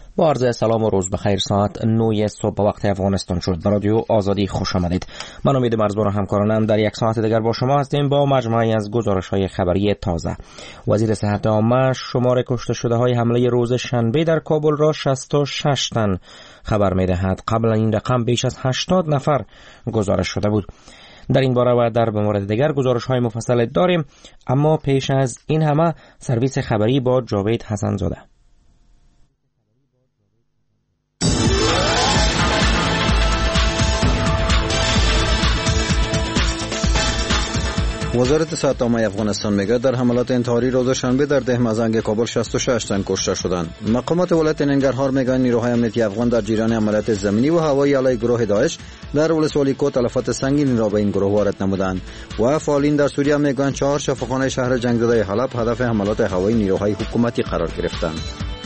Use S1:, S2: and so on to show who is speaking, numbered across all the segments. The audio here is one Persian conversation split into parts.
S1: با عرض سلام و روز بخیر. ساعت 9 صبح به وقت افغانستان شد. به رادیو آزادی خوش آمدید. من امید مرزبان و همکارانم در یک ساعت دیگر با شما هستیم با مجموعی از گزارش‌های خبری تازه. وزیر صحت عامه شمار کشته شده های حمله روز شنبه در کابل را 66 تن خبر می‌دهد. قبل این رقم بیش از 80 نفر گزارش شده بود. در این باره و در مورد دیگر گزارش‌های مفصل داریم، اما پیش از این همه سرویس خبری با جاوید حسن زاده.
S2: وزارت صحت عامه افغانستان میگه در حملات انتحاری روز شنبه در ده مزنگ کابل 66 تن کشته شدند. مقامات ولایت ننگرهار میگن نیروهای امنیتی افغان در جریان عملیات زمینی و هوایی علیه گروه داعش در ولسوالی کو تلفات سنگین را به این گروه وارد نمودند. و فعالین در سوریه میگن 4 شفاخانه شهر جنگزده حلب هدف حملات هوایی نیروهای حکومتی قرار گرفتند.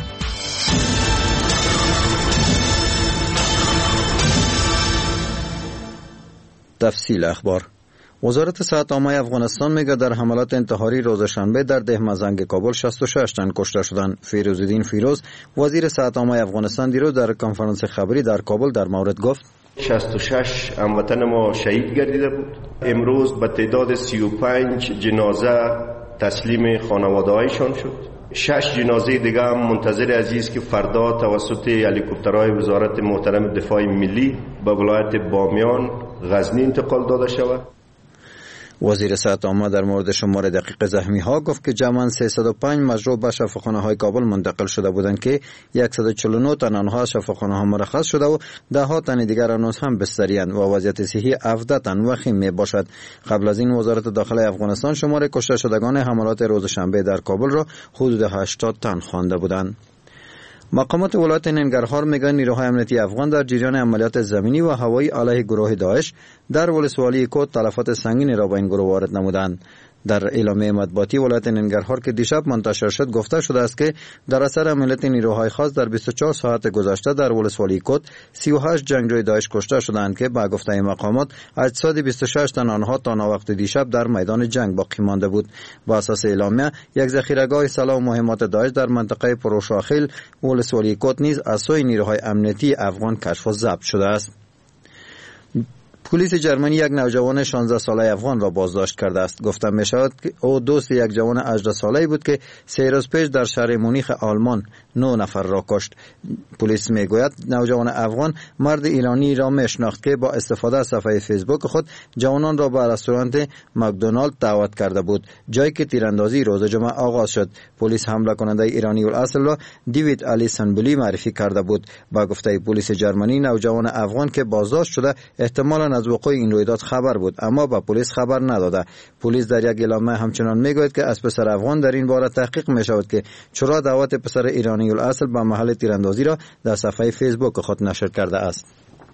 S2: تفصیل اخبار. وزارت صحت عامه افغانستان میگه در حملات انتحاری روز شنبه در ده مزنگ کابل 66 تن کشته شدند. فیروزالدین فیروز وزیر صحت عامه افغانستان دیروز در کنفرانس خبری در کابل در مورد گفت
S3: 66 هموطن ما شهید گردیده بود. امروز به تعداد 35 جنازه تسلیم خانواده‌هایشان شد. 6 جنازه دیگه هم منتظر عزیز که فردا توسط هلیکوپترهای وزارت محترم دفاع ملی به ولایت بامیان غزنی انتقال داده شود.
S2: وزیر صحت عامه در مورد شمار دقیق زخمی ها گفت که جمعاً 305 مجروح به شفاخانه های کابل منتقل شده بودند که 149 تن آنها شفاخانه ها مرخص شده و 10 تن دیگر هنوز هم بستری‌اند و وضعیت صحی 17 تن وخیم می باشد. قبل از این وزارت داخله افغانستان شمار کشته شدگان حملات روز شنبه در کابل را حدود 80 تن خوانده بودند. مقامات ولایت ننگرهار میگن نیروهای امنیتی افغان در جریان عملیات زمینی و هوایی علیه گروه داعش در ولسوالی کو تلفات سنگین را به این گروه وارد نمودند. در اعلامیه مطبوعاتی ولایت ننگرهار که دیشب منتشر شد گفته شده است که در اثر عملیات نیروهای خاص در 24 ساعت گذشته در ولسوالی کو 38 جنگجوی داعش کشته شدند که به گفته مقامات اجساد 26 تن آنها تا وقت دیشب در میدان جنگ باقی مانده بود. با اساس اعلامیه یک ذخیره‌گاه سلاح و مهمات داعش در منطقه پروشاخیل ولسوالی کو نیز از سوی نیروهای امنیتی افغان کشف و ضبط شده است. پلیس جرمنی یک نوجوان 16 ساله افغان را بازداشت کرده است. گفته می شود که او دوست یک جوان 18 ساله بود که 3 روز پیش در شهر مونیخ آلمان 9 نفر را کشت. پلیس می گوید نوجوان افغان مرد ایرانی را می شناخت که با استفاده از صفحه فیسبوک خود جوانان را به رستوران مکدونالد دعوت کرده بود، جایی که تیراندازی روز جمعه آغاز شد. پلیس حمله کننده ایرانی الاصل را دیوید علی سنبولی معرفی کرده بود. با گفته پلیس جرمنی نوجوان افغان که بازداشت شده احتمالاً از وقوع این رویداد خبر بود، اما به پلیس خبر نداده. پلیس در یک اعلامیه همچنان میگوید که از پسر افغان در این باره تحقیق می شود که چرا دعوت پسر ایرانی الاصل به محل تیراندازی را در صفحه فیسبوک خود نشر کرده است.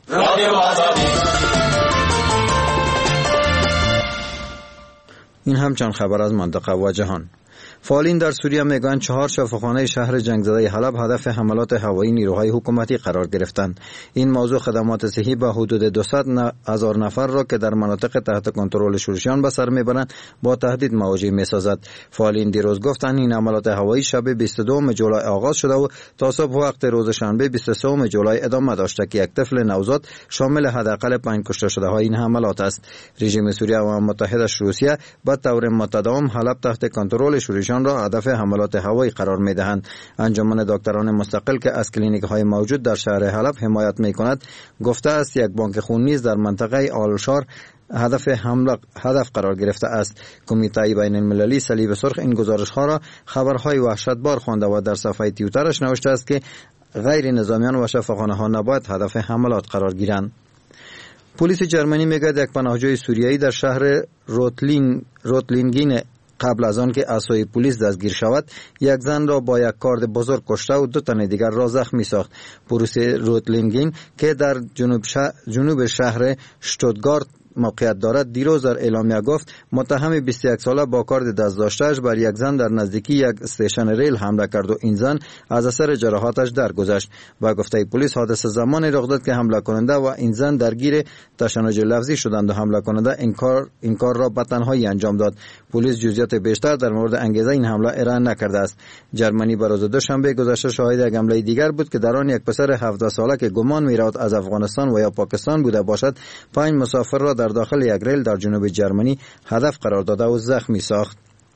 S2: این همچنان خبر از منطقه و جهان. فعالین در سوریه میگن 4 شفاخانه شهر جنگزده حلب هدف حملات هوایی نیروهای حکومتی قرار گرفتند. این موضوع خدمات صحی به حدود 200,000 نفر را که در مناطق تحت کنترل شورشیان به سر میبرند با تهدید مواجه میسازد. فعالین دیروز گفتند این حملات هوایی شب 22 جولای آغاز شده و تا صبح وقت روز شنبه 23 جولای ادامه داشته که یک طفل نوزاد شامل حداقل 5 کشته شده های این حملات است. رژیم سوریه و امارات متحده روسیه به طور متداوم حلب تحت کنترل شورشیان را هدف حملات هوایی قرار می‌دهند. انجمن دکتران مستقل که از کلینیک‌های موجود در شهر حلب حمایت می‌کند گفته است یک بانک خون نیز در منطقه آلشار هدف قرار گرفته است. کمیته بین المللی صلیب سرخ این گزارش‌ها را خبرهای وحشتبار خوانده و در صفحه توییترش نوشته است که غیر نظامیان و شفاخانه‌ها نباید هدف حملات قرار گیرند. پلیس جرمنی میگوید یک پناهجوی سوریایی در شهر روتلینگین قبل از آن که اسای پلیس دستگیر شود یک زن را با یک کارد بزرگ کشته و 2 تن دیگر را زخمی ساخت. پلیس روتلینگین که در جنوب شهر شتوتگارت موقعیت دارد دیروز در اعلامیه گفت متهم 21 ساله با کارد دست‌داشته‌اش بر یک زن در نزدیکی یک استیشن ریل حمله کرد و این زن از اثر جراحاتش درگذشت. با گفته پلیس حادثه زمانی رخ داد که حمله کننده و این زن درگیر تشنج لفظی شدند و حمله کننده این کار را به تنهایی انجام داد. پلیس جزئیات بیشتر در مورد انگیزه این حمله ارائه نکرده است. جرمنی بر روز دوشنبه گذشته شاهد یک حمله دیگر بود که در آن یک پسر 17 ساله که گمان می‌رود از افغانستان و یا پاکستان بوده باشد 5 مسافر را در داخل یک ریل در جنوب جرمنی هدف قرار داده و زخمی ساخت.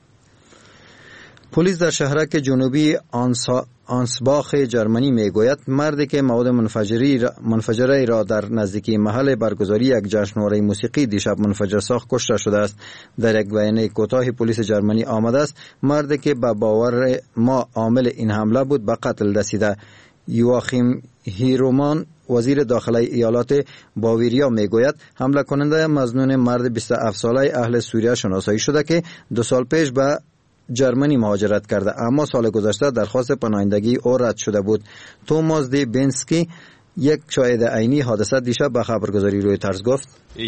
S2: پلیس در شهرک جنوبی آنسباخ جرمنی میگوید مردی که مواد منفجره را در نزدیکی محل برگزاری یک جشنواره موسیقی دیشب منفجر ساخت کشته شده است. در یک بیانیه کوتاه پلیس جرمنی آمده است مردی که به باور ما عامل این حمله بود به قتل رسیده. یواخیم هیرومان وزیر داخلی ایالات باواریا میگوید حمله کننده مظنون مرد 27 ساله اهل سوریه شناسایی شده که 2 سال پیش به جرمنی مهاجرت کرده اما سال گذشته درخواست پناهندگی او رد شده بود. توماس دی بنسکی یک شاهد عینی حادثه دیشب به خبرگزاری رویترز گفت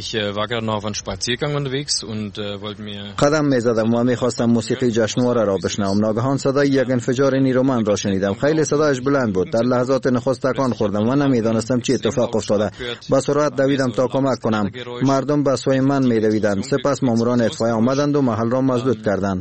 S2: قدم میزدم و میخواستم موسیقی جشنواره را بشنوم. ناگهان صدای یک انفجار نیرومند را شنیدم. خیلی صدایش بلند بود. در لحظات نخست تکان خوردم و نمیدانستم چه اتفاق افتاده. با سرعت دویدم تا کمک کنم. مردم به سوی من میدویدند. سپس ماموران اطفائیه آمدند و محل را مسدود کردند.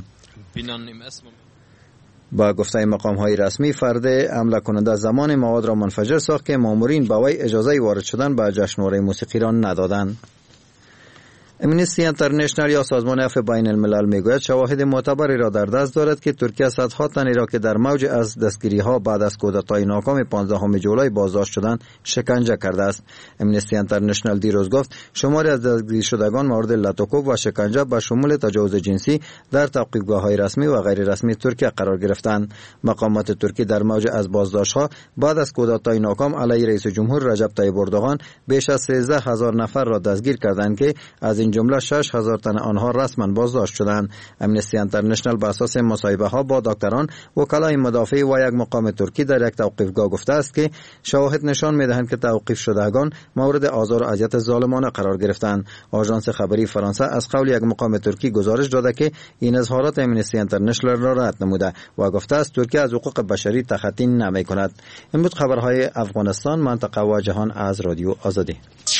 S2: با گفته مقام‌های رسمی فرد حمله کننده زمان مواد را منفجر ساخت که مامورین به وی اجازه وارد شدن به جشنواره موسیقی را ندادند. امنیستی انترنشنل یا سازمان عفو بین الملل میگوید شواهد معتبری را در دست دارد که ترکیه صدها تن را که در موج از دستگیری ها بعد از کودتای ناکام 15 جولای بازداشت شدند شکنجه کرده است. امنیستی انترنشنل دیروز گفت شماری از دستگیر شدگان مورد لطوکوب و شکنجه به شمول تجاوز جنسی در توقیفگاه‌های رسمی و غیر رسمی ترکیه قرار گرفتند. مقامات ترکی در موج از بازداشت‌ها بعد از کودتای ناکام علیه رئیس جمهور رجب طیب اردوغان بیش از 13000 نفر را دستگیر کردند که از این جمله 6000 تن آنها رسما بازداشت شدند. امنیستی انترنشنل بر اساس مصاحبه ها با دکتران، وکلای مدافع و یک مقام ترکی در یک توقیفگاه گفته است که شواهد نشان می‌دهند که توقیف شدگان مورد آزار و اذیت ظالمانه قرار گرفتند. آژانس خبری فرانسه از قول یک مقام ترکی گزارش داده که این اظهارات امنیستی انترنشنل را رد نموده و گفته است ترکیه از حقوق بشری تخطی نمی‌کند. این بود خبرهای افغانستان، منطقه و جهان از رادیو آزادی.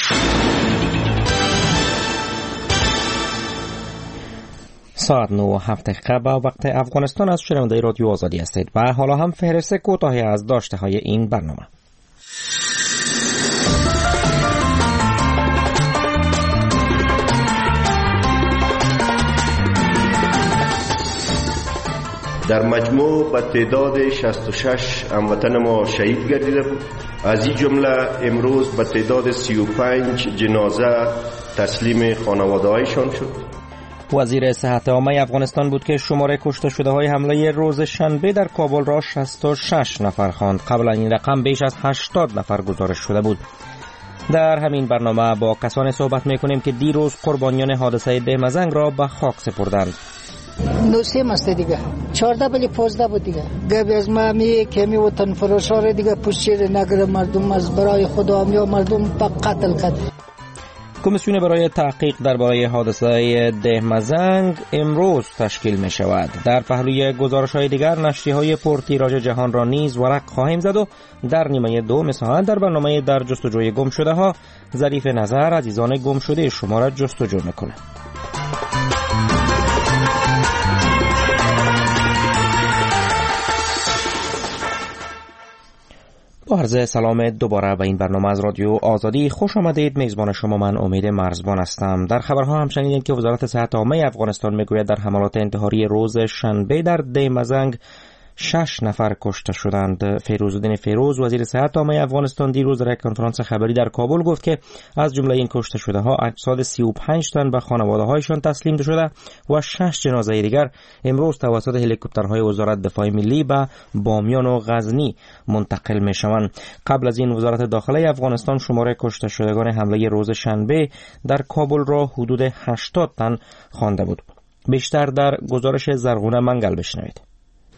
S1: ساعت 9:07 با وقت افغانستان از شنونده رادیو آزادی هستید و حالا هم فهرست کوتاهی از داشته های این برنامه.
S3: در مجموع به تعداد 66 هموطن ما شهید گردیده بود. از این جمله امروز به تعداد 35 جنازه تسلیم خانواده‌هایشان شد.
S1: وزیر صحت عامه افغانستان بود که شماره کشته شده های حمله روز شنبه در کابل را 66 نفر خواند. قبل این رقم بیش از 80 نفر گزارش شده بود. در همین برنامه با کسانی صحبت میکنیم که دیروز قربانیان حادثه دهمزنگ را به خاک سپردند.
S4: نوسیم است دیگه 14 بلی 15 بود دیگه گبی از ما می کمی وطن فروشار دیگه پوشیر نگر مردم از برای خدا یا مردم به قتل کرد.
S1: کمیسیون برای تحقیق درباره حادثه دهمزنگ امروز تشکیل می شود. در پهلوی گزارش‌های دیگر نشریه‌های پرتیراژ جهان را نیز ورق خواهیم زد و در نیمه دوم ساعت در برنامه در جستجوی گم شده ها ظریف نظر عزیزان گم شده شما را جستجو می‌کنه. با عرض سلام دوباره به این برنامه از رادیو آزادی خوش آمدید. میزبان شما من امید مرزبان هستم. در خبرها هم شنیدید که وزارت صحت عامه افغانستان میگوید در حملات انتحاری روز شنبه در دهمزنگ 6 نفر کشته شدند. فیروزالدین فیروز وزیر صحت عامه افغانستان دیروز در یک کنفرانس خبری در کابل گفت که از جمله این کشته شده ها اجساد 35 تن به خانواده هایشان تسلیم شده و 6 جنازه دیگر امروز توسط هلیکوپترهای وزارت دفاع ملی به بامیان و غزنی منتقل می شوند. قبل از این وزارت داخلی افغانستان شماره کشته شدگان حمله روز شنبه در کابل را حدود 80 تن خوانده بود. بیشتر در گزارش زرغونه منگل بشنوید.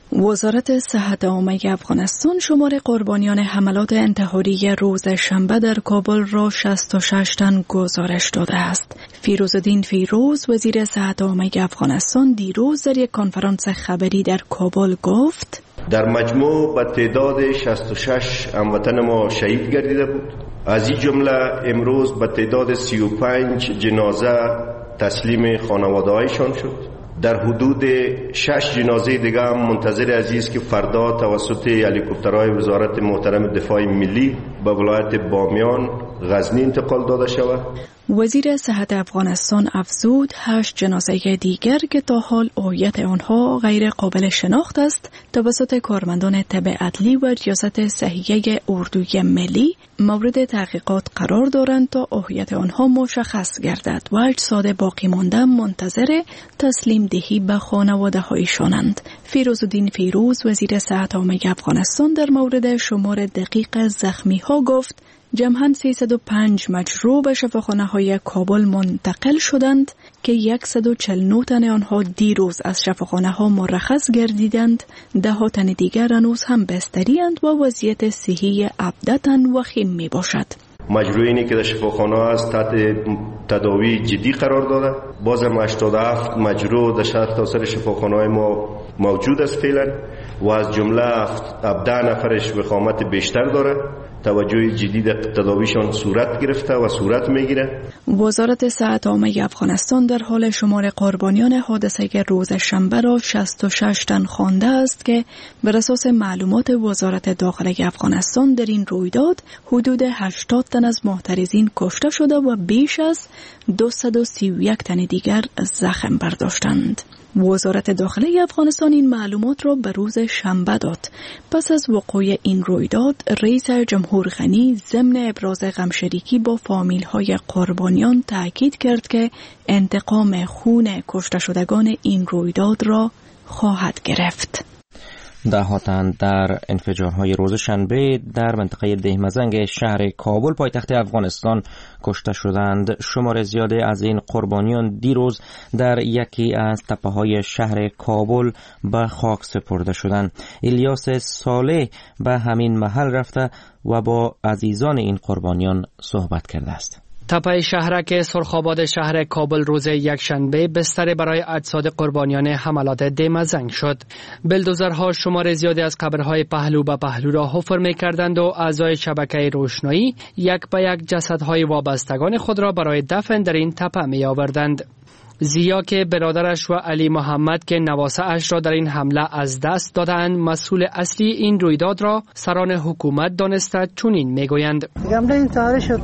S5: وزارت صحت عامه افغانستان شمار قربانیان حملات انتحاری روز شنبه در کابل را 66 تن گزارش داده است. فیروزالدین فیروز وزیر صحت عامه افغانستان دیروز در یک کنفرانس خبری در کابل گفت
S3: در مجموع به تعداد 66 هموطن ما شهید گردیده بود. از این جمله امروز به تعداد 35 جنازه تسلیم خانواده‌هایشان شد. در حدود 6 جنازه دیگه هم منتظر عزیز که فردا توسط هلیکوپترهای وزارت محترم دفاع ملی به ولایت بامیان غزنی انتقال داده شود.
S5: وزیر صحت افغانستان افزود 8 جنازه دیگر که تا حال هویت آنها غیر قابل شناخت است توسط کارمندان طب عدلی و ریاست صحیحه اردوی ملی مورد تحقیقات قرار دارند تا هویت آنها مشخص گردد و اجساد باقی مانده منتظر تسلیم دهی به خانواده هایشانند. فیروزالدین فیروز وزیر صحت عامه افغانستان در مورد شمار دقیق زخمی ها گفت جمعاً 305 مجروح به شفاخانه‌های کابل منتقل شدند که 149 تن آنها دیروز از شفاخانه‌ها مرخص گردیدند. 10 تن دیگر هنوز هم بستری‌اند و وضعیت صحی ابدتاً وخیم می باشد.
S3: مجروحینی که در شفاخانه است تحت تداوی جدی قرار داده. بازم 87 مجروح در شهر تاثیر شفاخانه‌های ما موجود است فعلا و از جمله 17 نفرش وخامت بیشتر داره. توجه جدی در تداویشان صورت گرفته و صورت میگیره.
S5: وزارت صحت عامه افغانستان در حال شمار قربانیان حادثه روز شنبه را 66 تن خوانده است که بر اساس معلومات وزارت داخله افغانستان در این رویداد حدود 80 تن از محترزین کشته شده و بیش از 231 تن دیگر زخم برداشتند. وزارت داخله افغانستان این معلومات را به روز شنبه داد. پس از وقوع این رویداد، رئیس جمهور غنی ضمن ابراز غمشریکی با فامیل‌های قربانیان تاکید کرد که انتقام خون کشته شدگان این رویداد را خواهد گرفت.
S1: 10 تن در انفجارهای روز شنبه در منطقه دهمزنگ شهر کابل پایتخت افغانستان کشته شدند. شمار زیاده از این قربانیان دیروز در یکی از تپه‌های شهر کابل به خاک سپرده شدند. الیاس صالح به همین محل رفته و با عزیزان این قربانیان صحبت کرده است.
S6: تپه شهرک سرخاباد شهر کابل روز یکشنبه بستر برای اجساد قربانیان حملات دهمزنگ شد. بلدوزرها شمار زیادی از قبرهای پهلو به پهلو را حفر می‌کردند و اعضای شبکه روشنایی یک به یک جسدهای وابستگان خود را برای دفن در این تپه می‌آوردند. زیا که برادرش و علی محمد که نواسه اش را در این حمله از دست دادند مسئول اصلی این رویداد را سران حکومت دانسته چنین می‌گویند.
S7: حمله انتحاری شد.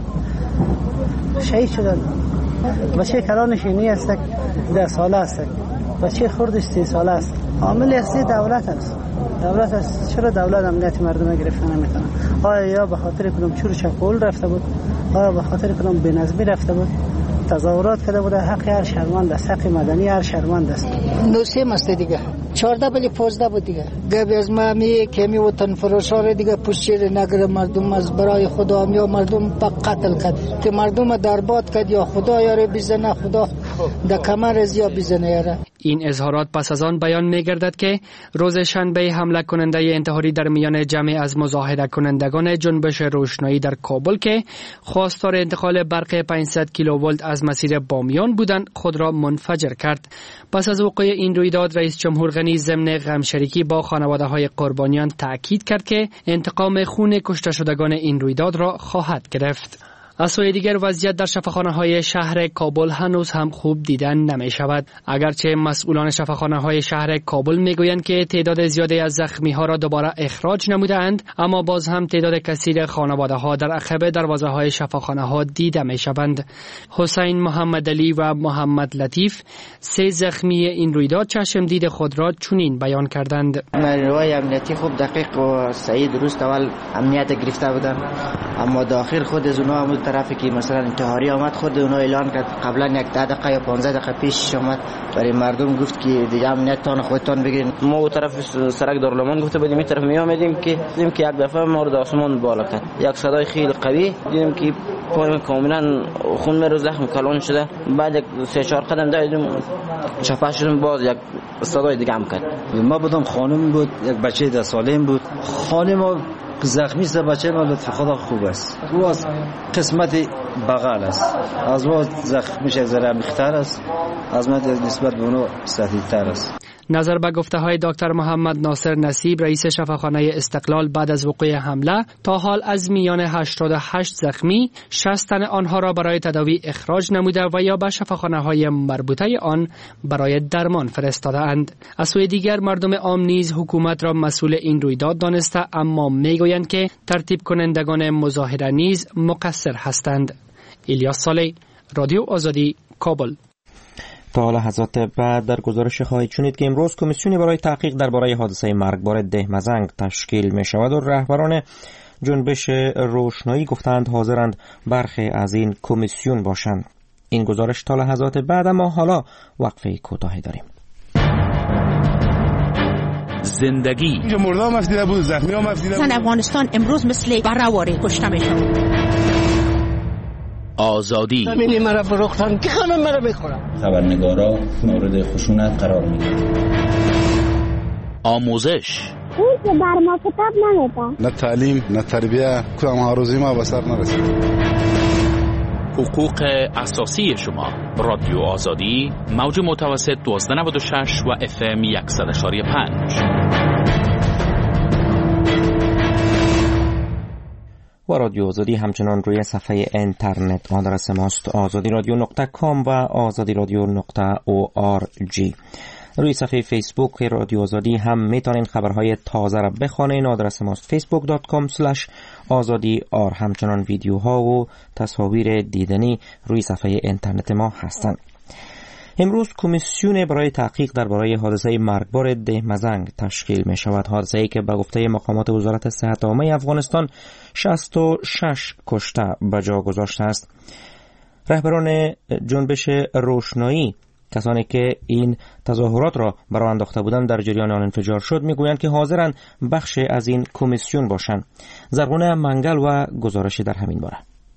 S7: شهید شدن. بچه کلانش اینی است 10 ساله است. بچه خردش 30 ساله است. عامل اصلی دولت است. دولت است. چرا دولت امنیت مردم گرفته نمیکنه؟ آیا یا به خاطر کدام چور چکول رفته بود؟ آیا به خاطر کدام بنظمی رفته بود؟ تظاهرات کرده بوده. حق هر شهروند است. حق مدنی هر شهروند است.
S4: نوسیم است دیگه. 14 بلی 15 بود دیگه. گبی از ما کمی و تنفروشار دیگه پوشیر نگر مردم از برای خدا یا مردم پا قتل کرد که مردم درباد کرد یا خدا یاره بزنه خدا در کمر از یا بزنه یاره.
S6: این اظهارات پس از آن بیان می‌گردد که روز شنبه حمله کننده انتحاری در میان جمع از مظاهره کنندگان جنبش روشنایی در کابل که خواستار انتقال برق 500 کیلوولت از مسیر بامیان بودند خود را منفجر کرد. پس از وقوع این رویداد رئیس جمهور غنی ضمن غمشریکی با خانواده‌های قربانیان تاکید کرد که انتقام خون کشته شدگان این رویداد را خواهد گرفت. از سوی دیگر وضعیت در شفاخانه‌های شهر کابل هنوز هم خوب دیدن نمی شود. اگرچه مسئولان شفاخانه‌های شهر کابل میگویند که تعداد زیادی از زخمی‌ها را دوباره اخراج نموده‌اند، اما باز هم تعداد کثیر خانواده‌ها در عقب دروازه‌های شفاخانه‌ها دیده می‌شوند. حسین محمد علی و محمد لطیف 3 زخمی این رویداد چشم دید خود را چنین بیان کردند.
S8: نیروهای امنیتی خوب دقیق و صحیح درست اول امنیت گرفته بودند، اما داخل خود از اونها هم طرفی که مثلا انتحاری آمد خود اونها اعلان کرد قبلا 1 دقیقه یا 15 دقیقه پیش آمد برای مردم گفت که دیگه امنیتتان خودتان بگیرین. ما اون طرف سرک دارالمان گفته بودیم این طرف می آمدیم که یک دفعه ما رو آسمان بالا کرد، یک صدای خیلی قوی دیدیم که پای کاملا خون میره، زخم کلان شده. بعد 3-4 قدم دویدم چپا شدم، باز یک صدای دیگه هم کرد.
S2: ما بودم، خانم بود، یک بچه 10 ساله‌ام بود. خانم زخمی است، بچه ما لطف خدا خوب است. او از قسمت بغل است، از او زخمش یک ذره عمیق‌تر است، از من نسبت به اونو سطحی‌تر است.
S6: نظر به گفته های دکتر محمد ناصر نصیب رئیس شفاخانه استقلال، بعد از وقوع حمله تا حال از میان 88 زخمی 60 تن آنها را برای تداوی اخراج نموده و یا به شفاخانه های مربوطه آن برای درمان فرستاده اند. از سوی دیگر مردم عام نیز حکومت را مسئول این رویداد دانسته، اما میگویند که ترتیب کنندگان مظاهره نیز مقصر هستند. الیاس صالح، رادیو آزادی، کابل.
S1: تا لحظات بعد در گزارش خواهید شنید که امروز کمیسیونی برای تحقیق درباره حادثه مرگبار دهمزنگ تشکیل می شود و رهبران جنبش روشنایی گفتند حاضرند برخی از این کمیسیون باشند. این گزارش تا لحظات بعد، اما حالا وقفه کوتاهی داریم.
S9: زندگی
S10: اینجا مرده هم افدیده بود، زخمی هم افدیده بود.
S9: افغانستان امروز مثل برهواری کشته می شود. آزادی
S4: همینی مرا فروختن که همه مرا بخورن.
S11: خبرنگارا مورد خشونت قرار میگیرن.
S9: آموزش
S12: اون که بر ما کتاب نمیدن،
S10: نه تعلیم نه تربیه، کدام هاروزی ما به سر نرسید.
S9: حقوق اساسی شما. رادیو آزادی، موج متوسط 1296 و FM 100.5.
S1: و رادیو آزادی همچنان روی صفحه اینترنت آدرس ماست azadiradio.com و azadiradio.org. روی صفحه فیسبوک رادیو آزادی هم میتونین خبرهای تازه را بخوانین. آدرس ماست facebook.com/azadi.ar. همچنان ویدیوها و تصاویر دیدنی روی صفحه اینترنت ما هستند. امروز کمیسیون برای تحقیق درباره حادثه مرگبار دهمزنگ تشکیل می شود. حادثه‌ای که به گفته مقامات وزارت صحت عامه افغانستان 66 کشته به جا گذاشته است. رهبران جنبش روشنایی، کسانی که این تظاهرات را برآورده انداخته بودند در جریان آن انفجار شد، میگویند که حاضرند بخشی از این کمیسیون باشند. زرغونه منگل و گزارش در همین باره.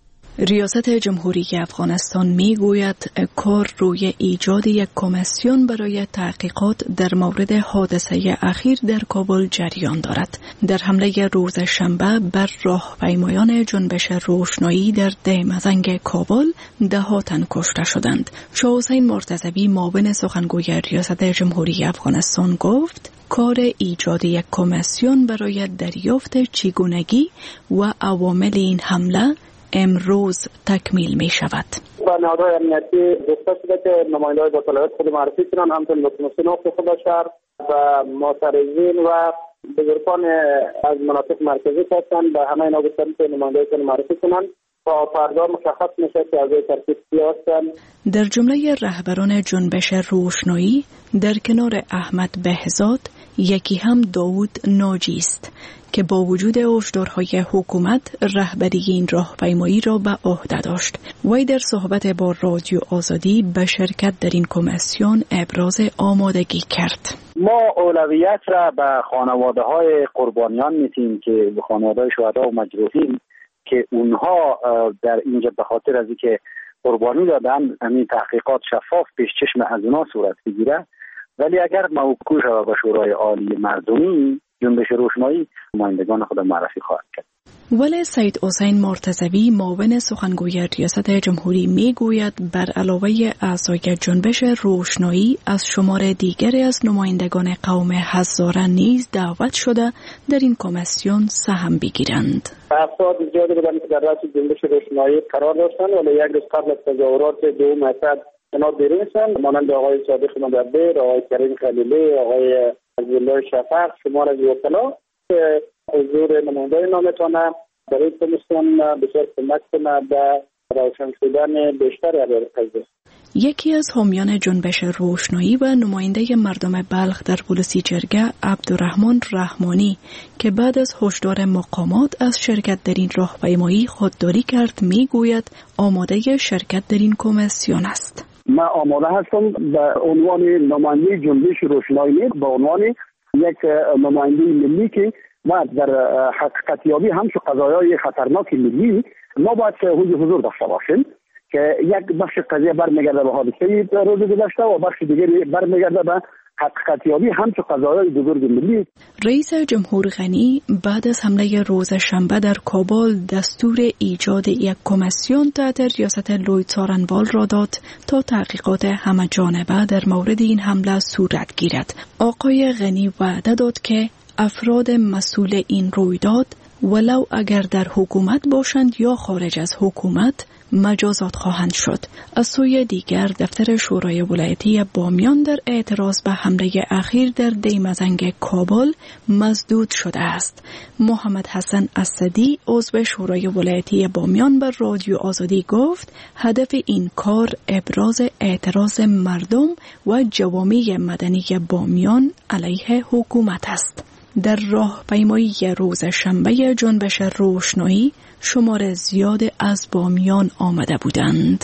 S5: ریاست جمهوری افغانستان میگوید کار روی ایجاد یک کمیسیون برای تحقیقات در مورد حادثه اخیر در کابل جریان دارد. در حمله روز شنبه بر راهپیمایان جنبش روشنایی در دهمزنگ کابل 10 تن کشته شدند. شاه حسین مرتضوی معاون سخنگوی ریاست جمهوری افغانستان گفت کار ایجاد یک کمیسیون برای دریافت چگونگی و عوامل این حمله امروز تکمیل می شود.
S13: با نهادهای امنیتی گفته شده که نماینده‌های با صلاحیت خود معرفی کنند، همچنین مسئولین خود شهر و معترضین و بزرگان از مناطق مرکزی هستند. به همه اینا گفتن که نماینده‌های معرفی کنند تا فردا مشخص میشه که از ترتیب کیا هستند.
S5: در جمله رهبران جنبش روشنایی در کنار احمد بهزاد یکی هم داوود ناجی است که با وجود هشدارهای حکومت رهبری این راهپیمایی را به عهده داشت. وی در صحبت با رادیو آزادی به شرکت در این کمیسیون ابراز آمادگی کرد.
S13: ما اولویت را به خانواده‌های قربانیان میتیم که به خانواده‌های شهدا و مجروحین که اونها در اینجا به خاطر از اینکه قربانی دادن همین تحقیقات شفاف پیش چشم از اونها صورت بگیره. ولی اگر موکول شود به شورای عالی مردمی، جنبش روشنایی نمایندگان خود معرفی خواهد کرد.
S5: ولی سید حسین مرتضوی معاون سخنگوی ریاست جمهوری میگوید بر علاوه اعضای جنبش روشنایی از شمار دیگری از نمایندگان قوم هزاره نیز دعوت شده در این کمیسیون سهم بگیرند.
S13: افراد زیادی بودند که در رأس جنبش روشنایی قرار داشتند، ولی یک روز قبل از تظاهرات 2 مصد اینا بیرون شدند، مانند آقای صادق مدبر، آقای کریم خلیلی، آقای عبدالله شفق، شمار از وکلا که حضور نمایندگان نامتانه برای کمیسیون بسیار کمک کنه به روشن شدن بیشتر ابرقضیه.
S5: یکی از حامیان جنبش روشنایی و نماینده مردم بلخ در پلیسی جرگه عبدالرحمن رحمانی که بعد از هشدار مقامات از شرکت در این راهپیمایی خودداری کرد میگوید آماده شرکت در این کمیسیون است.
S13: من آماده هستم به عنوان نماینده جنبش روشنایی، به عنوان یک نماینده ملی که و در حقیقت یابی همچون قضایای خطرناک ملی ما باید حضور داشته باشیم که یک بخش قضیه برمیگرده به حادثه روز گذشته و بخش دیگری برمیگرده به حقیقت یابی همچون قضایای بزرگ ملی.
S5: رئیس جمهور غنی بعد از حمله روز شنبه در کابل دستور ایجاد یک کمیسیون تحت ریاست لوید سارنوال را داد تا تحقیقات همه جانبه در مورد این حمله صورت گیرد. آقای غنی وعده داد که افراد مسئول این رویداد ولو اگر در حکومت باشند یا خارج از حکومت مجازات خواهند شد. از سوی دیگر دفتر شورای ولایتی بامیان در اعتراض به حمله اخیر در دیمزنگ کابل مسدود شده است. محمد حسن اسدی عضو شورای ولایتی بامیان بر رادیو آزادی گفت هدف این کار ابراز اعتراض مردم و جوامع مدنی بامیان علیه حکومت است. در راهپیمایی روز شنبه جنبش روشنایی شمار زیاد از بامیان آمده بودند.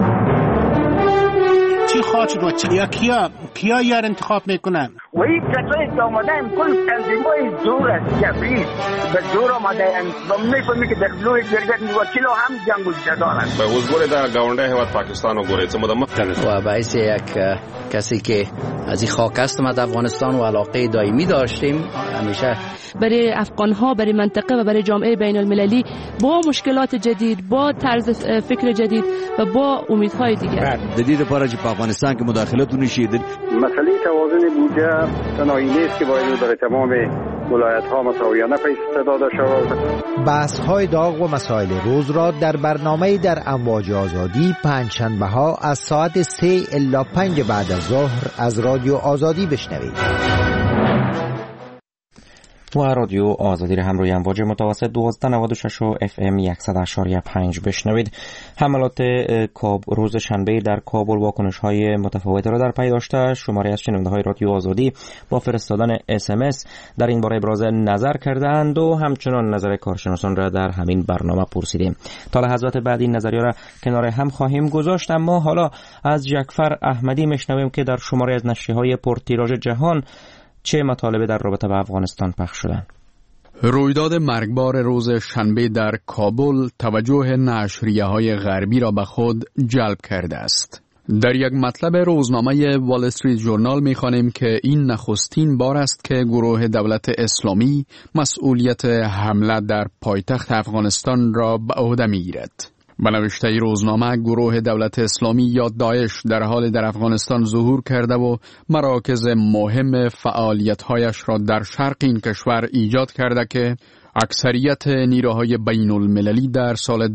S14: چی خواهد و کیا یار انتخاب میکنن؟
S15: و این کسایی که آمده هم کل تنظیمای زور است جبری به زور آمده هم و میفهمی که در لوی جرگت وکیل هم جنگ جدال است.
S16: به حضور در گاونده هواد پاکستان و گوریت
S17: و باعث یک کسی که از این خاک است ما در افغانستان و علاقه دائمی داشتیم همیشه
S18: برای افغان‌ها، برای منطقه و برای جامعه بین المللی با مشکلات جدید، با طرز فکر جدید و با امیدهای دیگر.
S19: جدید پاره که افغانستان که مداخلتون نشید.
S13: مسئله توازن بودجه تنهایی نیست که باید در تمام ولایت‌ها مساویانه پیش داده شود.
S20: بحث‌های داغ و مسائل روز را در برنامه در امواج آزادی پنجشنبه‌ها از ساعت 3 الی 5 بعد از ظهر از رادیو آزادی بشنوید.
S1: و رادیو آزادی را هم روی امواج متوسط 1296 و FM 100.5 بشنوید. حملات روز شنبه در کابل واکنش‌های متفاوتی را در پی داشته. شماری از شنونده‌های رادیو آزادی با فرستادن SMS در این باره ابراز نظر کردند و همچنان نظر کارشناسان را در همین برنامه پرسیدیم. تا لحظات بعد این نظریه را کنار هم خواهیم گذاشت، اما حالا از جعفر احمدی میشنویم که در شماری از نشریه‌های پرتیراژ جهان چه مطالبی در رابطه با افغانستان پخش شدند.
S21: رویداد مرگبار روز شنبه در کابل توجه نشریه‌های غربی را به خود جلب کرده است. در یک مطلب روزنامه وال استریت ژورنال می‌خوانیم که این نخستین بار است که گروه دولت اسلامی مسئولیت حمله در پایتخت افغانستان را به عهده می‌گیرد. به نوشته روزنامه گروه دولت اسلامی یا داعش در حال در افغانستان ظهور کرده و مراکز مهم فعالیت‌هایش را در شرق این کشور ایجاد کرده که اکثریت نیروهای بین المللی در سال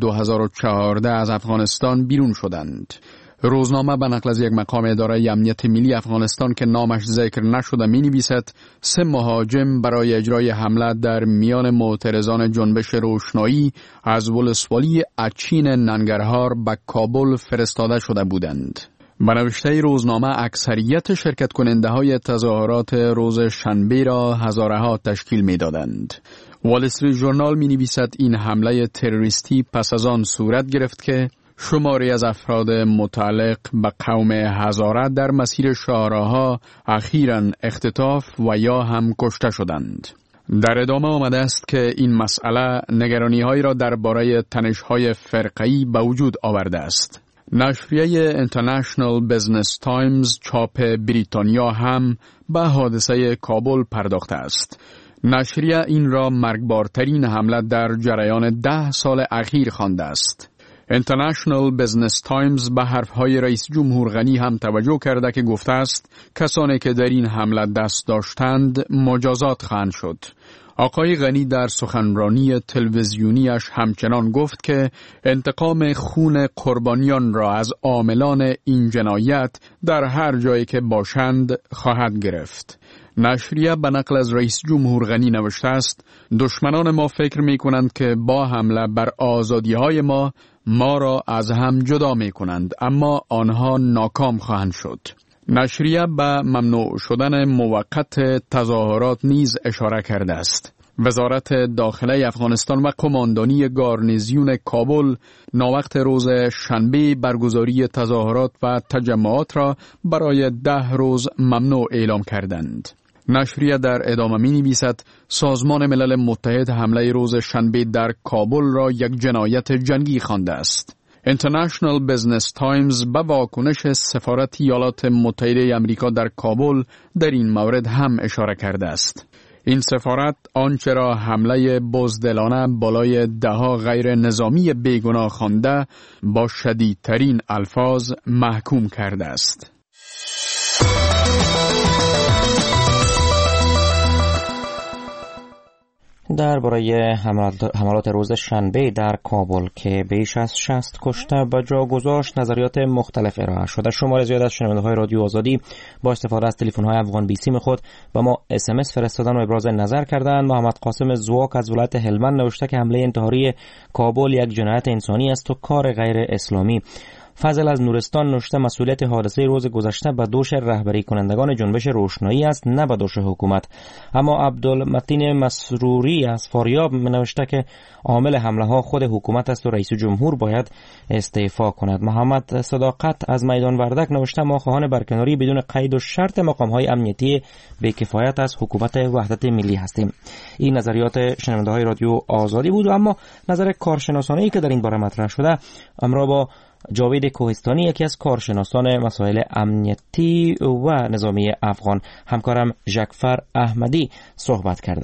S21: 2014 از افغانستان بیرون شدند. روزنامه به نقل از یک مقام اداره امنیت ملی افغانستان که نامش ذکر نشده می‌نویسد 3 مهاجم برای اجرای حمله در میان معترضان جنبش روشنایی از ولسوالی اچین ننگرهار به کابل فرستاده شده بودند. به نوشته روزنامه اکثریت شرکت کننده های تظاهرات روز شنبه را هزارها تشکیل می دادند. وال استریت ژورنال می نویسد این حمله تروریستی پس از آن صورت گرفت که شماری از افراد متعلق به قوم هزاره در مسیر شاهراها اخیراً اختطاف و یا هم کشته شدند. در ادامه آمده است که این مسئله نگرانی‌هایی را درباره تنش‌های فرقه‌ای به وجود آورده است. نشریه اینترنشنال بزنس تایمز چاپ بریتانیا هم به حادثه کابل پرداخته است. نشریه این را مرگبارترین حمله در جریان 10 سال اخیر خوانده است. اینترنشنال بزنس تایمز به حرفهای رئیس جمهور غنی هم توجه کرده که گفته است کسانی که در این حمله دست داشتند مجازات خواهند شد. آقای غنی در سخنرانی تلویزیونیش همچنان گفت که انتقام خون قربانیان را از عاملان این جنایت در هر جایی که باشند خواهد گرفت. نشریه به نقل از رئیس جمهور غنی نوشته است دشمنان ما فکر می کنند که با حمله بر آزادی های ما را از هم جدا می کنند، اما آنها ناکام خواهند شد. نشریه به ممنوع شدن موقت تظاهرات نیز اشاره کرده است. وزارت داخله افغانستان و کماندانی گارنیزیون کابل ناوقت روز شنبه برگزاری تظاهرات و تجمعات را برای 10 روز ممنوع اعلام کردند. نشریه در ادامه می‌نویسد سازمان ملل متحد حمله روز شنبه در کابل را یک جنایت جنگی خوانده است. International Business Times به واکنش سفارت ایالات متحده آمریکا در کابل در این مورد هم اشاره کرده است. این سفارت آنچه را حمله بزدلانه بالای دهها غیر نظامی بیگناه خوانده با شدیدترین الفاظ محکوم کرده است.
S1: درباره حملات روز شنبه در کابل که بیش از 60 کشته به جا گذاشت نظریات مختلف ارائه شده. شمار زیاد از شنونده‌های رادیو آزادی با استفاده از تلفن‌های افغان بیسی خود به ما SMS فرستادن و ابراز نظر کردند. محمد قاسم زواک از ولایت هلمند نوشته که حمله انتحاری کابل یک جنایت انسانی است و کار غیر اسلامی. فضل از نورستان نوشته مسئولیت حادثه روز گذشته به دوش رهبری کنندگان جنبش روشنایی است، نه به دوش حکومت. اما عبدالمتین مسروری از فاریاب نوشته که عامل حمله ها خود حکومت است و رئیس جمهور باید استعفا کند. محمد صداقت از میدان وردک نوشته ما خواهان برکناری بدون قید و شرط مقام های امنیتی بی‌کفایت از حکومت وحدت ملی هستیم. این نظریات شنونده های رادیو آزادی بود. اما نظر کارشناسانه‌ای که در این باره مطرح شده امروز با جاوید کوهستانی یکی از کارشناسان مسائل امنیتی و نظامی افغان همکارم ژکفر احمدی صحبت کرده.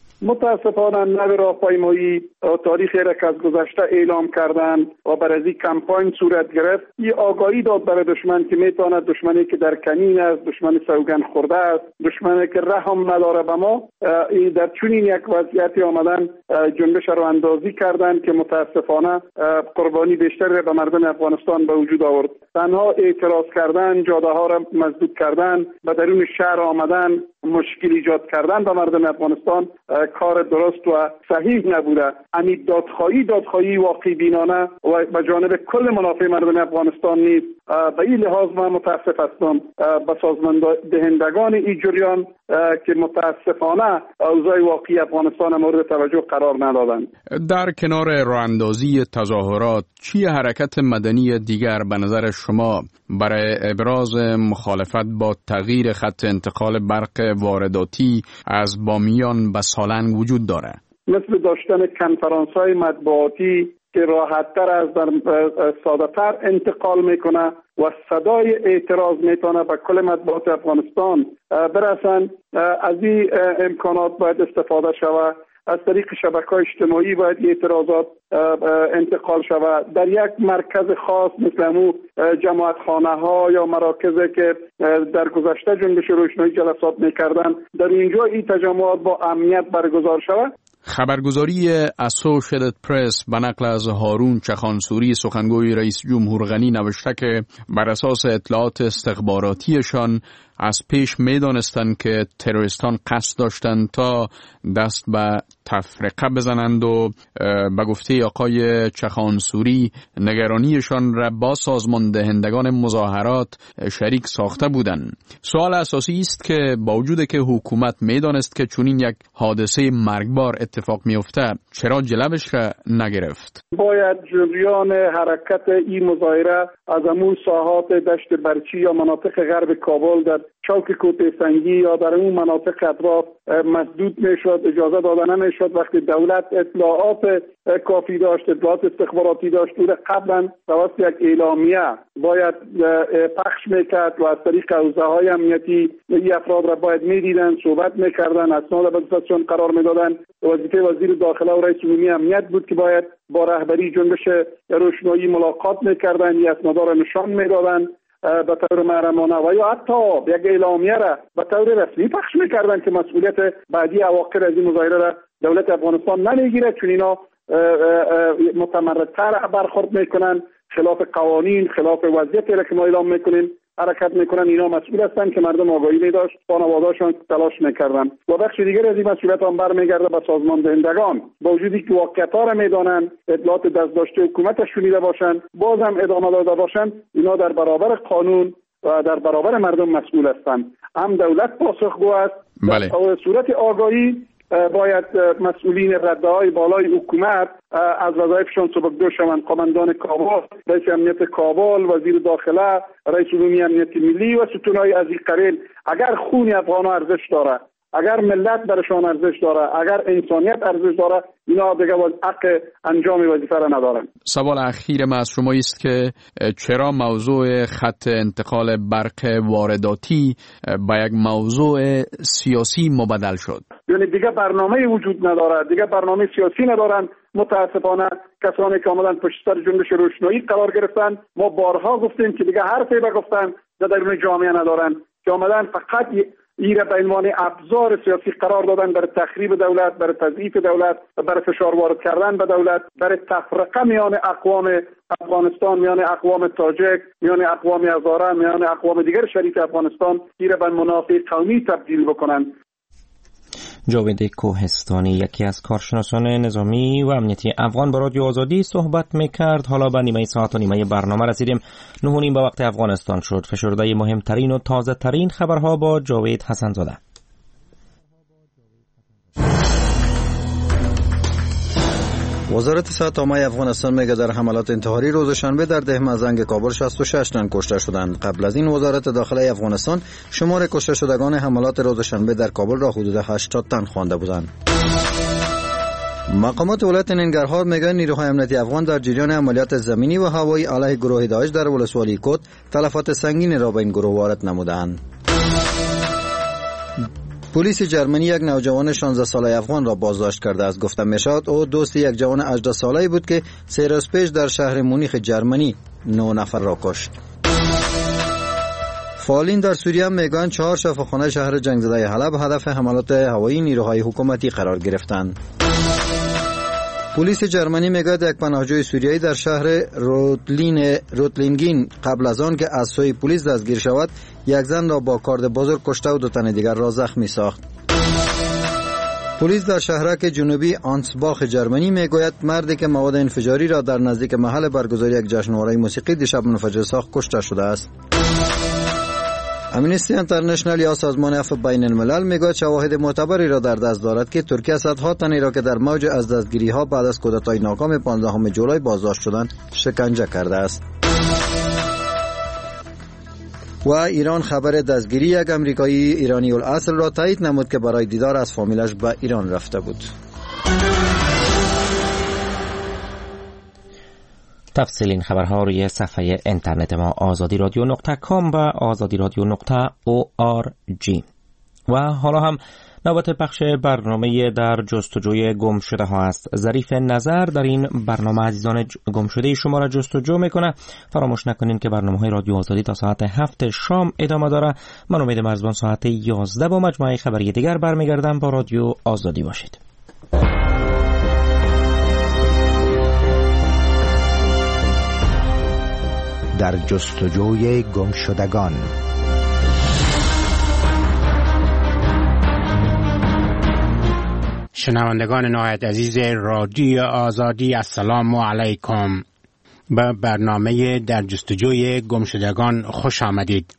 S13: متاسفانه نوی راهپیمایی تاریخی را که از گذشته اعلام کردند و بر از این کمپاین صورت گرفت، این آگاهی داد برای دشمن که میتواند دشمنی که در کمین است، دشمن سوگن خورده است، دشمنی که رحم نداره به ما، در چنین یک وضعیتی آمدن جنبش را اندازی کردند که متاسفانه قربانی بیشتری به مردم افغانستان به وجود آورد. تنها اعتراض کردن، جاده ها را مسدود کردن، به درون شهر آمدن، مشکل ایجاد کردن به مردم افغانستان کار درست و صحیح نبوده. همین دادخواهی واقعی بینانه و به جانب کل منافع مردم افغانستان نیست. به این لحاظ من متاسف هستم به سازمان دهندگان این جریان که متاسفانه اوضاع واقعی افغانستان مورد توجه قرار ندادند.
S21: در کنار راهاندازی تظاهرات چی حرکت مدنی دیگر به نظر شما برای ابراز مخالفت با تغییر خط انتقال برق وارداتی از بامیان به سالنگ وجود داره؟
S13: مثل داشتن کنفرانس‌های مطبوعاتی که راحت‌تر از ساده‌تر انتقال میکنه و صدای اعتراض میتونه به کل مطبوعات افغانستان برسن. از این امکانات باید استفاده شود. از طریق شبکه‌های اجتماعی باید اعتراضات انتقال شود. در یک مرکز خاص مثل همون جماعتخانه‌ها یا مراکزی که در گذشته جنبش روشنایی جلسات میکردن، در اینجا این تجمعات با امنیت برگزار شود.
S21: خبرگزاری اسوشیتد پرس به نقل از هارون چخانسوری سخنگوی رئیس جمهور غنی نوشته که بر اساس اطلاعات استخباراتیشان از پیش می‌دانستند که تروریستان قصد داشتند تا دست به تفرقه بزنند و به گفته آقای چخانسوری نگرانیشان را با سازمان دهندگان مظاهرات شریک ساخته بودند. سوال اساسی است که با وجود که حکومت می‌دانست که چنین یک حادثه مرگبار اتفاق می‌افته چرا جلوش را نگرفت؟
S13: باید جریان حرکت این مظاهره از همون ساحات دشت برچی یا مناطق غرب کابل در چوک کوته سنگی یا در اون مناطق اطراف مسدود میشد، اجازه داده نمیشد. وقتی دولت اطلاعات کافی داشت، اطلاعات استخباراتی داشت، او قبلا توسط یک اعلامیه باید پخش میکرد و از طریق حوزه‌های امنیتی این افراد را باید میدیدن، صحبت میکردن، اسناد به دستشان قرار میدادن. وظیفه وزیر داخله و رئیس عمومی امنیت بود که باید با رهبری جنبش روشنایی ملاقات میکردن، این اسنادا را نشان میدادن به طور محرمانه و یا حتی یک اعلامیه را به طور رسمی پخش میکردن که مسئولیت بعدی عواقب از این مظاهره را دولت افغانستان نمیگیره، چون اینا متمردتر برخورد میکنن، خلاف قوانین، خلاف وضعیتی را که ما اعلام میکنیم حرکت میکنن. اینا مسئول هستن که مردم آگاهی میداشت، خانواده‌هاشون تلاش میکردن. و بخش دیگر از این مسئولیت هم برمیگرده به سازمان دهندگان. با وجودی که واقعیت‌ها را میدانن، اطلاعات دست داشته حکومت شنیده باشن، بازم ادامه داده باشن، اینا در برابر قانون و در برابر مردم مسئول هستند. هم دولت پاسخگو است.
S21: بله.
S13: در صورت آگاهی باید مسئولین رده‌های بالای حکومت از وظایفشان سبکدو شوند. قماندان کابل، رئیس امنیت کابل، وزیر داخله، رئیس عمومی امنیت ملی و ستونهای از این قبیل اگر خون افغان‌ها ارزش داره، اگر ملت برشان ارزش داره، اگر انسانیت ارزش داره، اینا دیگه حق انجام وظیفه را ندارن.
S21: سوال اخیر ما از شما است که چرا موضوع خط انتقال برق وارداتی به یک موضوع سیاسی مبدل شد؟
S13: یعنی دیگه برنامه وجود نداره، دیگه برنامه سیاسی ندارن. متاسفانه کسانی که آمدن پشت سر جنبش روشنایی قرار گرفتن، ما بارها گفتیم که دیگه حرفی بگفتن در درون جامعه ندارن، که آمدن فقط ایره به عنوان ابزار سیاسی قرار دادن برای تخریب دولت، برای تضعیف دولت، برای فشار وارد کردن به دولت، برای تفرقه میان اقوام افغانستان، میان اقوام تاجک، میان اقوام هزاره، میان اقوام دیگر شریک افغانستان، ایره به منافع قومی تبدیل بکنن.
S1: جاوید کوهستانی، یکی از کارشناسان نظامی و امنیتی افغان، با رادیو آزادی صحبت میکرد. حالا به نیمه ساعت و نیمه برنامه رسیدیم. 9:30 به وقت افغانستان شد. فشرده مهمترین و تازه ترین خبرها با جاوید حسن زاده.
S2: وزارت صحت عامه افغانستان میگه در حملات انتحاری روز شنبه در ده مزنگ کابل 66 تن کشته شدند. قبل از این وزارت داخله افغانستان شمار کشته شدگان حملات روز شنبه در کابل را حدود 80 تن خوانده بودند. مقامات ولایت ننگرهار میگن نیروهای امنیتی افغان در جریان عملیات زمینی و هوایی علیه گروه داعش در ولسوالی کد تلفات سنگین را به این گروه وارد نمودند. پلیس جرمنی یک نوجوان 16 ساله افغان را بازداشت کرده است. گفته میشد او دوست یک جوان 18 ساله‌ای بود که 3 روز پیش در شهر مونیخ جرمنی 9 نفر را کشت. فعالین در سوریه میگویند 4 شفاخانه شهر جنگ زده حلب هدف حملات هوایی نیروهای حکومتی قرار گرفتند. پلیس جرمنی میگوید یک پناهجوی سوریایی در شهر روتلینگین قبل از آن که از سوی پلیس دستگیر شود یک زن را با کارد بزرگ کشته و 2 تن دیگر را زخمی ساخت. پلیس در شهرک جنوبی آنسباخ جرمنی میگوید مردی که مواد انفجاری را در نزدیک محل برگزاری یک جشنواره موسیقی دیشب منفجر ساخت کشته شده است. امنیستی انترنشنال یا سازمان عفو بین الملل میگوید شواهد معتبری را در دست دارد که ترکیه صدها تنی را که در موج از دستگیری ها بعد از کودتای ناکام 15 جولای بازداشت شدند شکنجه کرده است. و ایران خبر دستگیری یک امریکایی ایرانی الاصل را تایید نمود که برای دیدار از فامیلش به ایران رفته بود.
S1: تفصیل این خبرها روی صفحه اینترنت ما azadi.radio.com و azadi.radio.org. و حالا هم نوبت پخش برنامه در جستجوی گم شده ها است. ظریف نظر در این برنامه عزیزان گم شده شما را جستجو میکنه. فراموش نکنین که برنامه رادیو آزادی تا ساعت 7 شام ادامه داره. من امید مرزبان ساعت 11 با مجموعه خبری دیگر برمیگردم. با رادیو آزادی باشید.
S20: در جستجوی گم شدگان.
S14: شنوندگان نهایت عزیز رادیو آزادی، السلام علیکم. به برنامه در جستجوی گمشدگان خوش آمدید.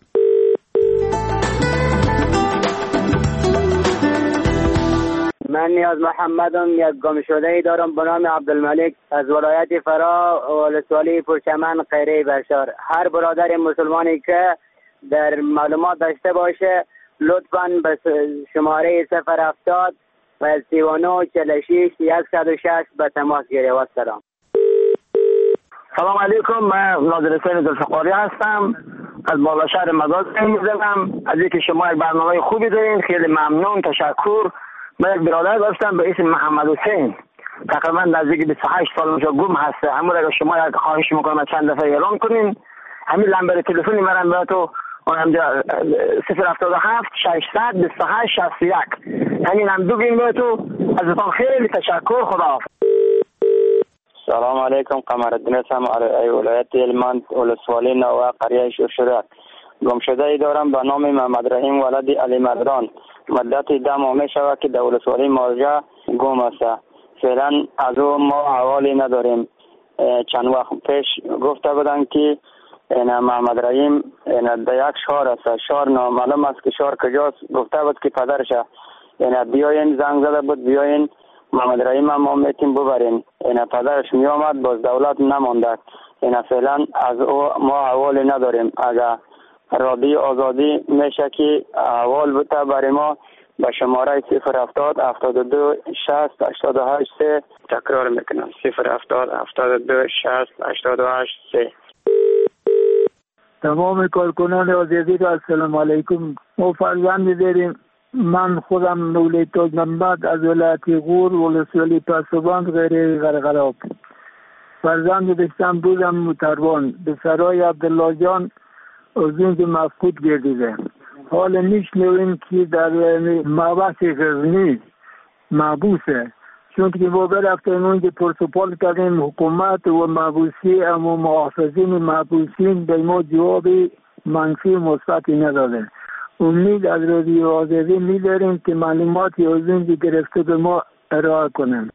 S3: من نیاز محمدم، یک گمشده‌ای دارم به نام عبدالملک از ولایت فرا ولسوالی پرچمن خیره بشار. هر برادر مسلمانی که در معلومات داشته باشه لطفاً به شماره 070 و 39 46 106 به تماس گیره. و سلام.
S15: سلام علیکم، من ناظر حسین ذوالفقاری هستم، از بالا شهر مزار می‌زنم. از اینکه شما یک برنامه خوبی دارین، خیلی ممنون، تشکر. من یک برادر داشتم به اسم محمد حسین، تقریبا نزدیک 28 سال اونجا گم هسته. همون اگه شما یک خواهش میکنم چند دفعه اعلام کنین، همین نمبر تلفنی منم براتو اونجا 077 600 28 61 همین هم دو گیم براتو. ازتون خیلی تشکر. خداحافظ.
S22: سلام علیکم، قمرالدین هستم، ولایت هلمند، ولسوالی نوه، قریه شوشرک. گمشده ای دارم به نام محمد رحیم ولد علی مردان. مدت 10 ماه می شود که در ولسوالی مارجه گم است. فعلا از او ما حوالی نداریم. چند وقت پیش گفته بودن که محمد رحیم در یک شهر است، شهر نامعلوم است که شهر کجاست. گفته بود که پدرش بیاین، زنگ زده بود بیاین محمد رحیم ما میتیم ببرین. پدرش می آمد، باز دولت نمانده. فعلا از او ما حوالی نداریم. اگر رادیو آزادی میشه که احوال بوده برای ما به شماره 070 72 60 88 3. تکرار میکنم 070 72 60 88 3.
S7: تمام کارکنان آزادی را السلام علیکم. ما فرزند داریم. من خودم مولوی تاج محمد از ولایت غور ولسوالی پاسبان غیر غرغراب. فرزند داشتم بودم متروان به سرای عبدالله جان از اینکه مفقود گردیده. حال میشنویم که در محبس غزنی محبوسه، چون که ما برفتیم اونجا پرسپال کردیم حکومت و محبوسی، اما محافظین محبوسین به ما جواب منفی مثبتی نداده. امید از رادیو آزادی می‌داریم که معلوماتی از اینجا گرفته به ما ارائه کنیم.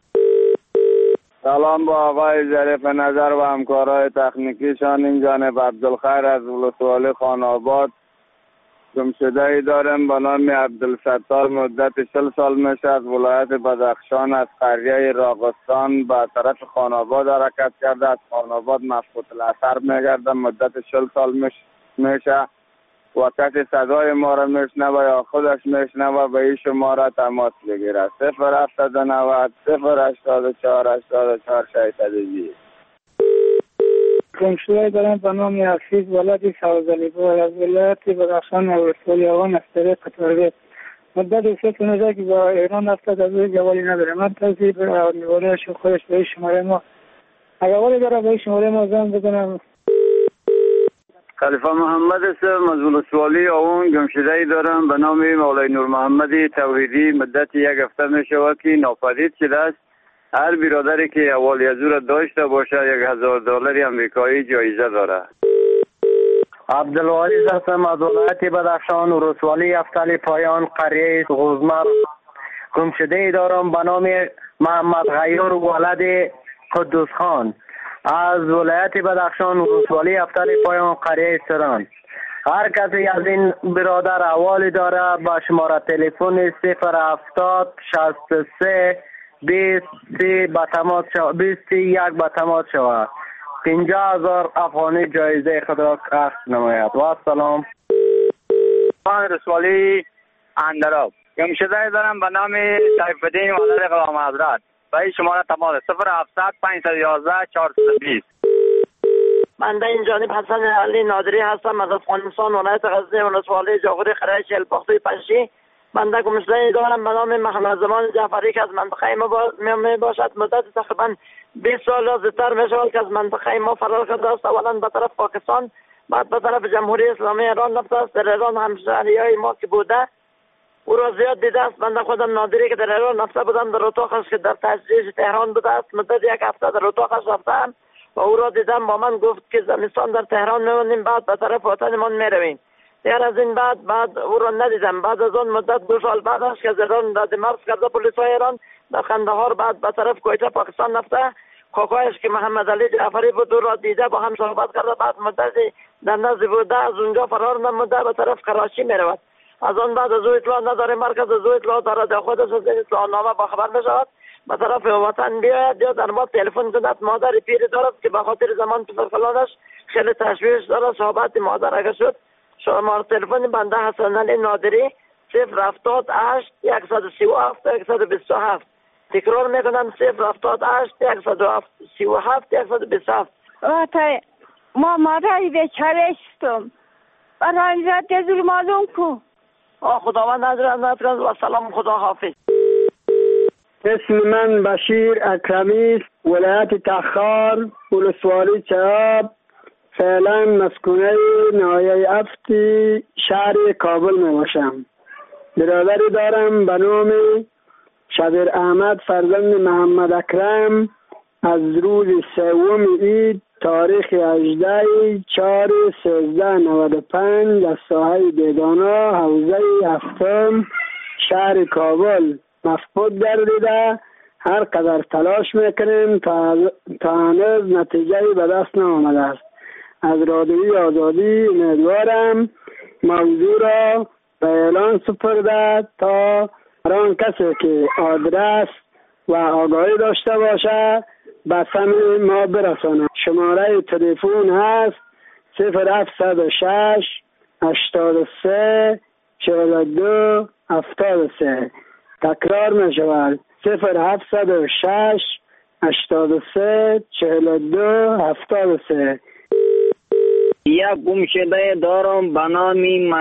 S8: سلام با آقای ظریف نظر و همکارای تکنیکیشان. این جانب عبدالخیر از ولسوالی خان‌آباد. گمشده‌ای دارم به نام عبدالستار، مدت 40 سال میشه از ولایت بدخشان از قریه راغستان به طرف خان‌آباد حرکت کرده. از خان‌آباد مفقود الاثر میگرده. مدت 40 سال میشه و کسی صدای ما را میشنوه یا خودش میشنوه به این شماره تماس بگیره 079 084 84 620.
S7: گمشده‌ای دارم به نام حفیظ ولد سوزلی‌پور از ولایت بدخشان ولسوالی آوان از طریق تربیت. مدت 3 سال که با ایران افتاد از روی جوالی نداره. من تصدیب نیوالش خودش به شماره ما اگر والی داره به شماره ما زنگ بزنم.
S8: خلیفه محمد هستم از ولسوالی آوان. گمشده‌ای دارم به نام مولای نور محمد توحیدی. مدت 1 هفته میشه که ناپدید شده است. هر برادری که اول از او را داشته باشه $1000 امریکایی جایزه داره.
S15: عبدالواریز هستم از ولایت بدخشان ولسوالی افتال پایان قریه غزمر. گمشده‌ای دارم به نام محمد غیور ولد قدوس خان از ولایت بدخشان ولسوالی افتال پایان قریه سران. هر کسی از این برادر احوالی داره با شماره تلفن 070 63 21 به تماس شود. 50,000 افغانی جایزه خود را اخذ نماید. و السلام.
S22: من رسوالی اندراب. گمشده‌ای دارم به نام سیف الدین ولد غلام حضرت. به این شماره تماس 070 511 420.
S23: بنده این جانب حسن علی نادری هستم از افغانستان ولایت غزنی ولسوالی جاغوری قریه چهلپاخته پنشی. بنده گمشده‌ای دارم به نام محمد زمان جعفری که از منطقه ما می باشد. مدت تقریبا 20 سال زودتر می شود که از منطقه ما فرار کرده است. اولا به طرف پاکستان، بعد به طرف جمهوری اسلامی ایران رفته است. در ایران همشهریای ما که بوده او را زیاد دیده است. بنده خودم نادری که در ایران رفته بودم، در اتاقش که در تشریح تهران بوده است. مدت 1 هفته در اتاقش رفتم و او را دیدم. با من گفت که زمستان در تهران میمونیم، بعد به طرف وطنمان میرویم. دیگر از این بعد او را ندیدم. بعد از اون مدت 2 سال بعدش که از ایران رد مرز کرده پلیسای ایران در قندهار، بعد به طرف کویته پاکستان رفته. کاکایش که محمد علی جعفری بود او را دیده، با هم صحبت کرده. بعد مدتی در نزد بوده، از اونجا فرار نموده به طرف کراچی میرود. از آن بعد از او اطلاع نداره. مرکز از او اطلاع دارد یا خودش از این اطلاعنامه باخبر میشود به طرف وطن بیاید یا در ما تلفن کند. مادر پیری دارد که به خاطر زمان پسرخالانش خیلی تشویش دارد. صحبت مادر اگر شد شماره تلفن بنده حسن علی نادری 078 137 127. تکرار میکنم 078 137 127.
S12: وقتی ما مادری بیچاره هستم برای رد ظلم معلوم کو.
S23: خداوند نفرند و سلام. خدا حافظ.
S24: اسم من بشیر اکرمی است، ولایت تخار ولسوالی چراب. فعلا مسکونه ناحیه افتی شهر کابل می باشم. برادری دارم به نام شبیر احمد فرزند محمد اکرم. از روز 3 عید تاریخ 18/4/1395 از ساحه بیگانه حوزه هفتم شهر کابل مفقود گردیده. هر قدر تلاش میکنیم تا هنوز نتیجه به دست نآمده است. از رادیوی آزادی امیدوارم موضوع را به اعلان سپرده تا هر آن کسی که آدرس و آگاهی داشته باشه به سمع ما برسانه. شماره تلفن هست 0706 83 42 73. تکرار می شود 0706 83 42 73.
S15: یک گمشده دارم به نام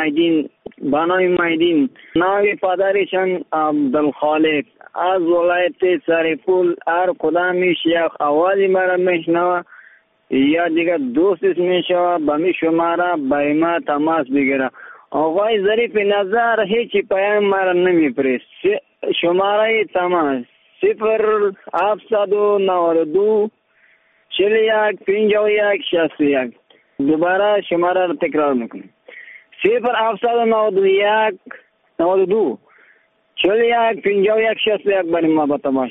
S15: میدین. نام پدرشان عبدالخالق. از ولایت سرپول. هر کدامش یک آوازی مرا میشنوه یا دیگه دوستش میشوه به می شماره به ما تماس بگیره. آقای ظریف نظر هیچی پیام مرا نمیپرست. شماره تماس 0792 41 51 61. دوباره شماره رو تکرار میکنیم 0791 92 41 51 61 برای ما با تماس.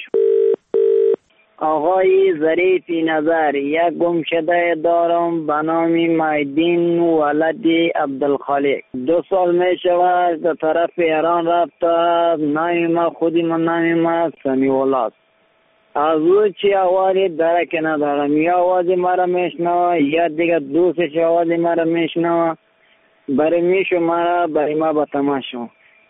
S15: آقای ظریف نظر یک گمشده دارم به نام میدین ولد عبدالخالق. 2 سال می شود به طرف ایران رفته. نام ما نام ما سمیع الله است. از او چی آوازی درک ندارم. یا آوازی مرا میشنوه یا دیگه دوستش آوازی مرا میشنوه. برای میشو مرا برای ما با تماشا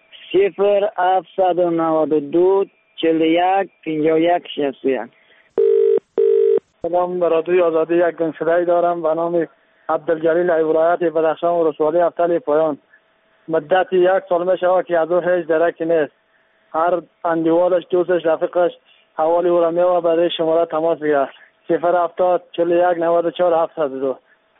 S15: 0792 41 51 61.
S4: سلام، به رادیوی آزادی یک گمشده دارم به نام عبدالجلیل ای ولایت بدخشان و ولسوالی افتل پایان. مدت 1 سال می شود که از او هیچ درکی نیست. هر اندیوالش دوستش رفیقش حوالی او را میوه برای شماره تماس بگیرد 070 41 94 702.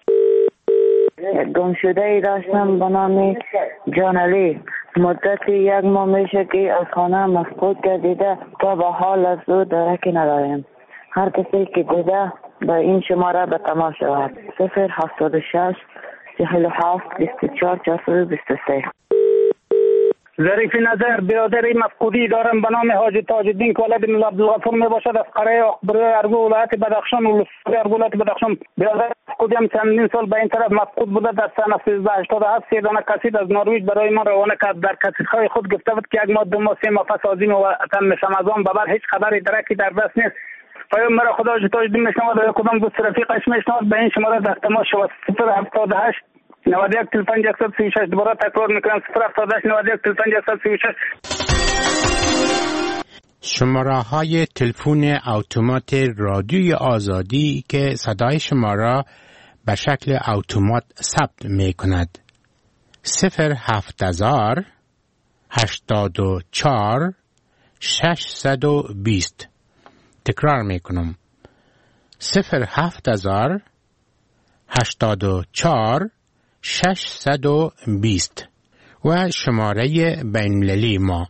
S6: گمشده ای داشتم به نام جان علی. مدت 1 ماه میشه که از خانه مفقود گردیده تا به حال از او درکی نداریم. هر کسی که دیده به این شماره به تماس شود 076 47 24 423.
S15: ظریف نظر برادری مفقودی دارم به نام حاجی تاج‌الدین که ولد ملا عبدالغفور می باشد از قریه اخبری ارگو ولایت بدخشان و ولایت بدخشان. برادر مفقودی هم چندین سال به این طرف مفقود بوده. در سن 1387 3 دانه کسید از نروژ برای ما روانه کرد. در کسیدهای خود گفته بود که 1 ماه 2 ماه 3 ماه پس عظیم و وطن میشم. از آن ببر هیچ خبری درکی در دست نیست. پیام مرا خدا حاجی تاج‌الدین میشنود و کدام دوست رفیقش میشنود به این شماره در تماس شود 078 91 35 136. دوباره تکرار میکنم 078 91 35 136.
S14: شماره های تلفن اتومات رادیوی آزادی که صدای شما را به شکل اتومات ثبت می کند 07000 84 620. تکرار می کنم 07000 84 620 و شماره بین‌المللی ما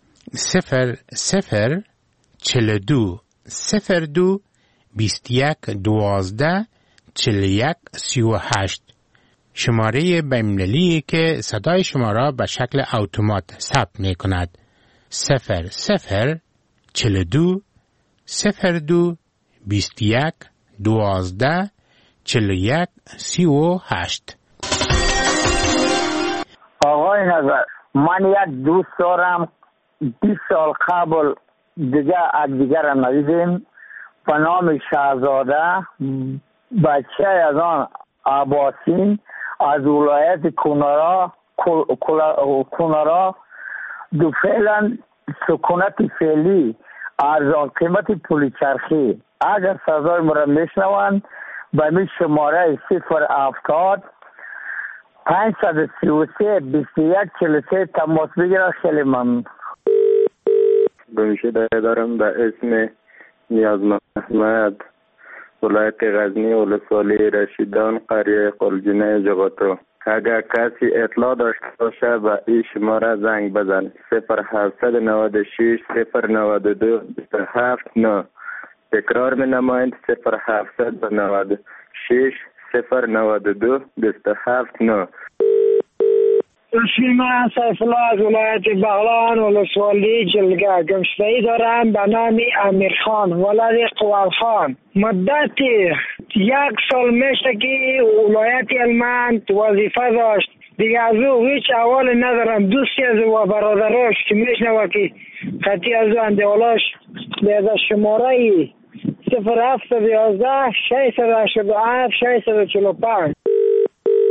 S14: 0042 02 21 12 41 38. شماره بین‌المللی که صدای شما را به شکل اتومات ثبت می کند 0042 02 21 12 41 38.
S15: آقای نظر من یک دوست دارم 20 سال قبل دیگه را ندیدیم به نام شهزاده. بچه از آن عباسین از ولایت کنارا دو فعلا سکونت فعلی ارزان قیمت پول چرخی. اگر صدای مرا میشنوند به می شماره 070 533 21 43 تماس بگیرد. خیلی ممنون.
S10: گمشده دارم به اسم نیاز محمد ولایت غزنی ولسوالی رشیدان قریه قلجنه جغاتو. اگر کسی اطلاع داشته باشه به این شماره زنگ بزن 0796 092 27 9. تکرار می نمایند 0796 092 27 9.
S24: من سیف الله از ولایت بغلان ولسوالی جلگه. گمشده‌ای دارم به نام امیر خان ولد قوال خان. مدت 1 سال میشه که ولایت هلمند وظیفه داشت. دیگه از او هیچ احوال ندارم. دوستی از او و برادراش که میشنوه که خطی از او اندیالاش به شماره 0711 687 645.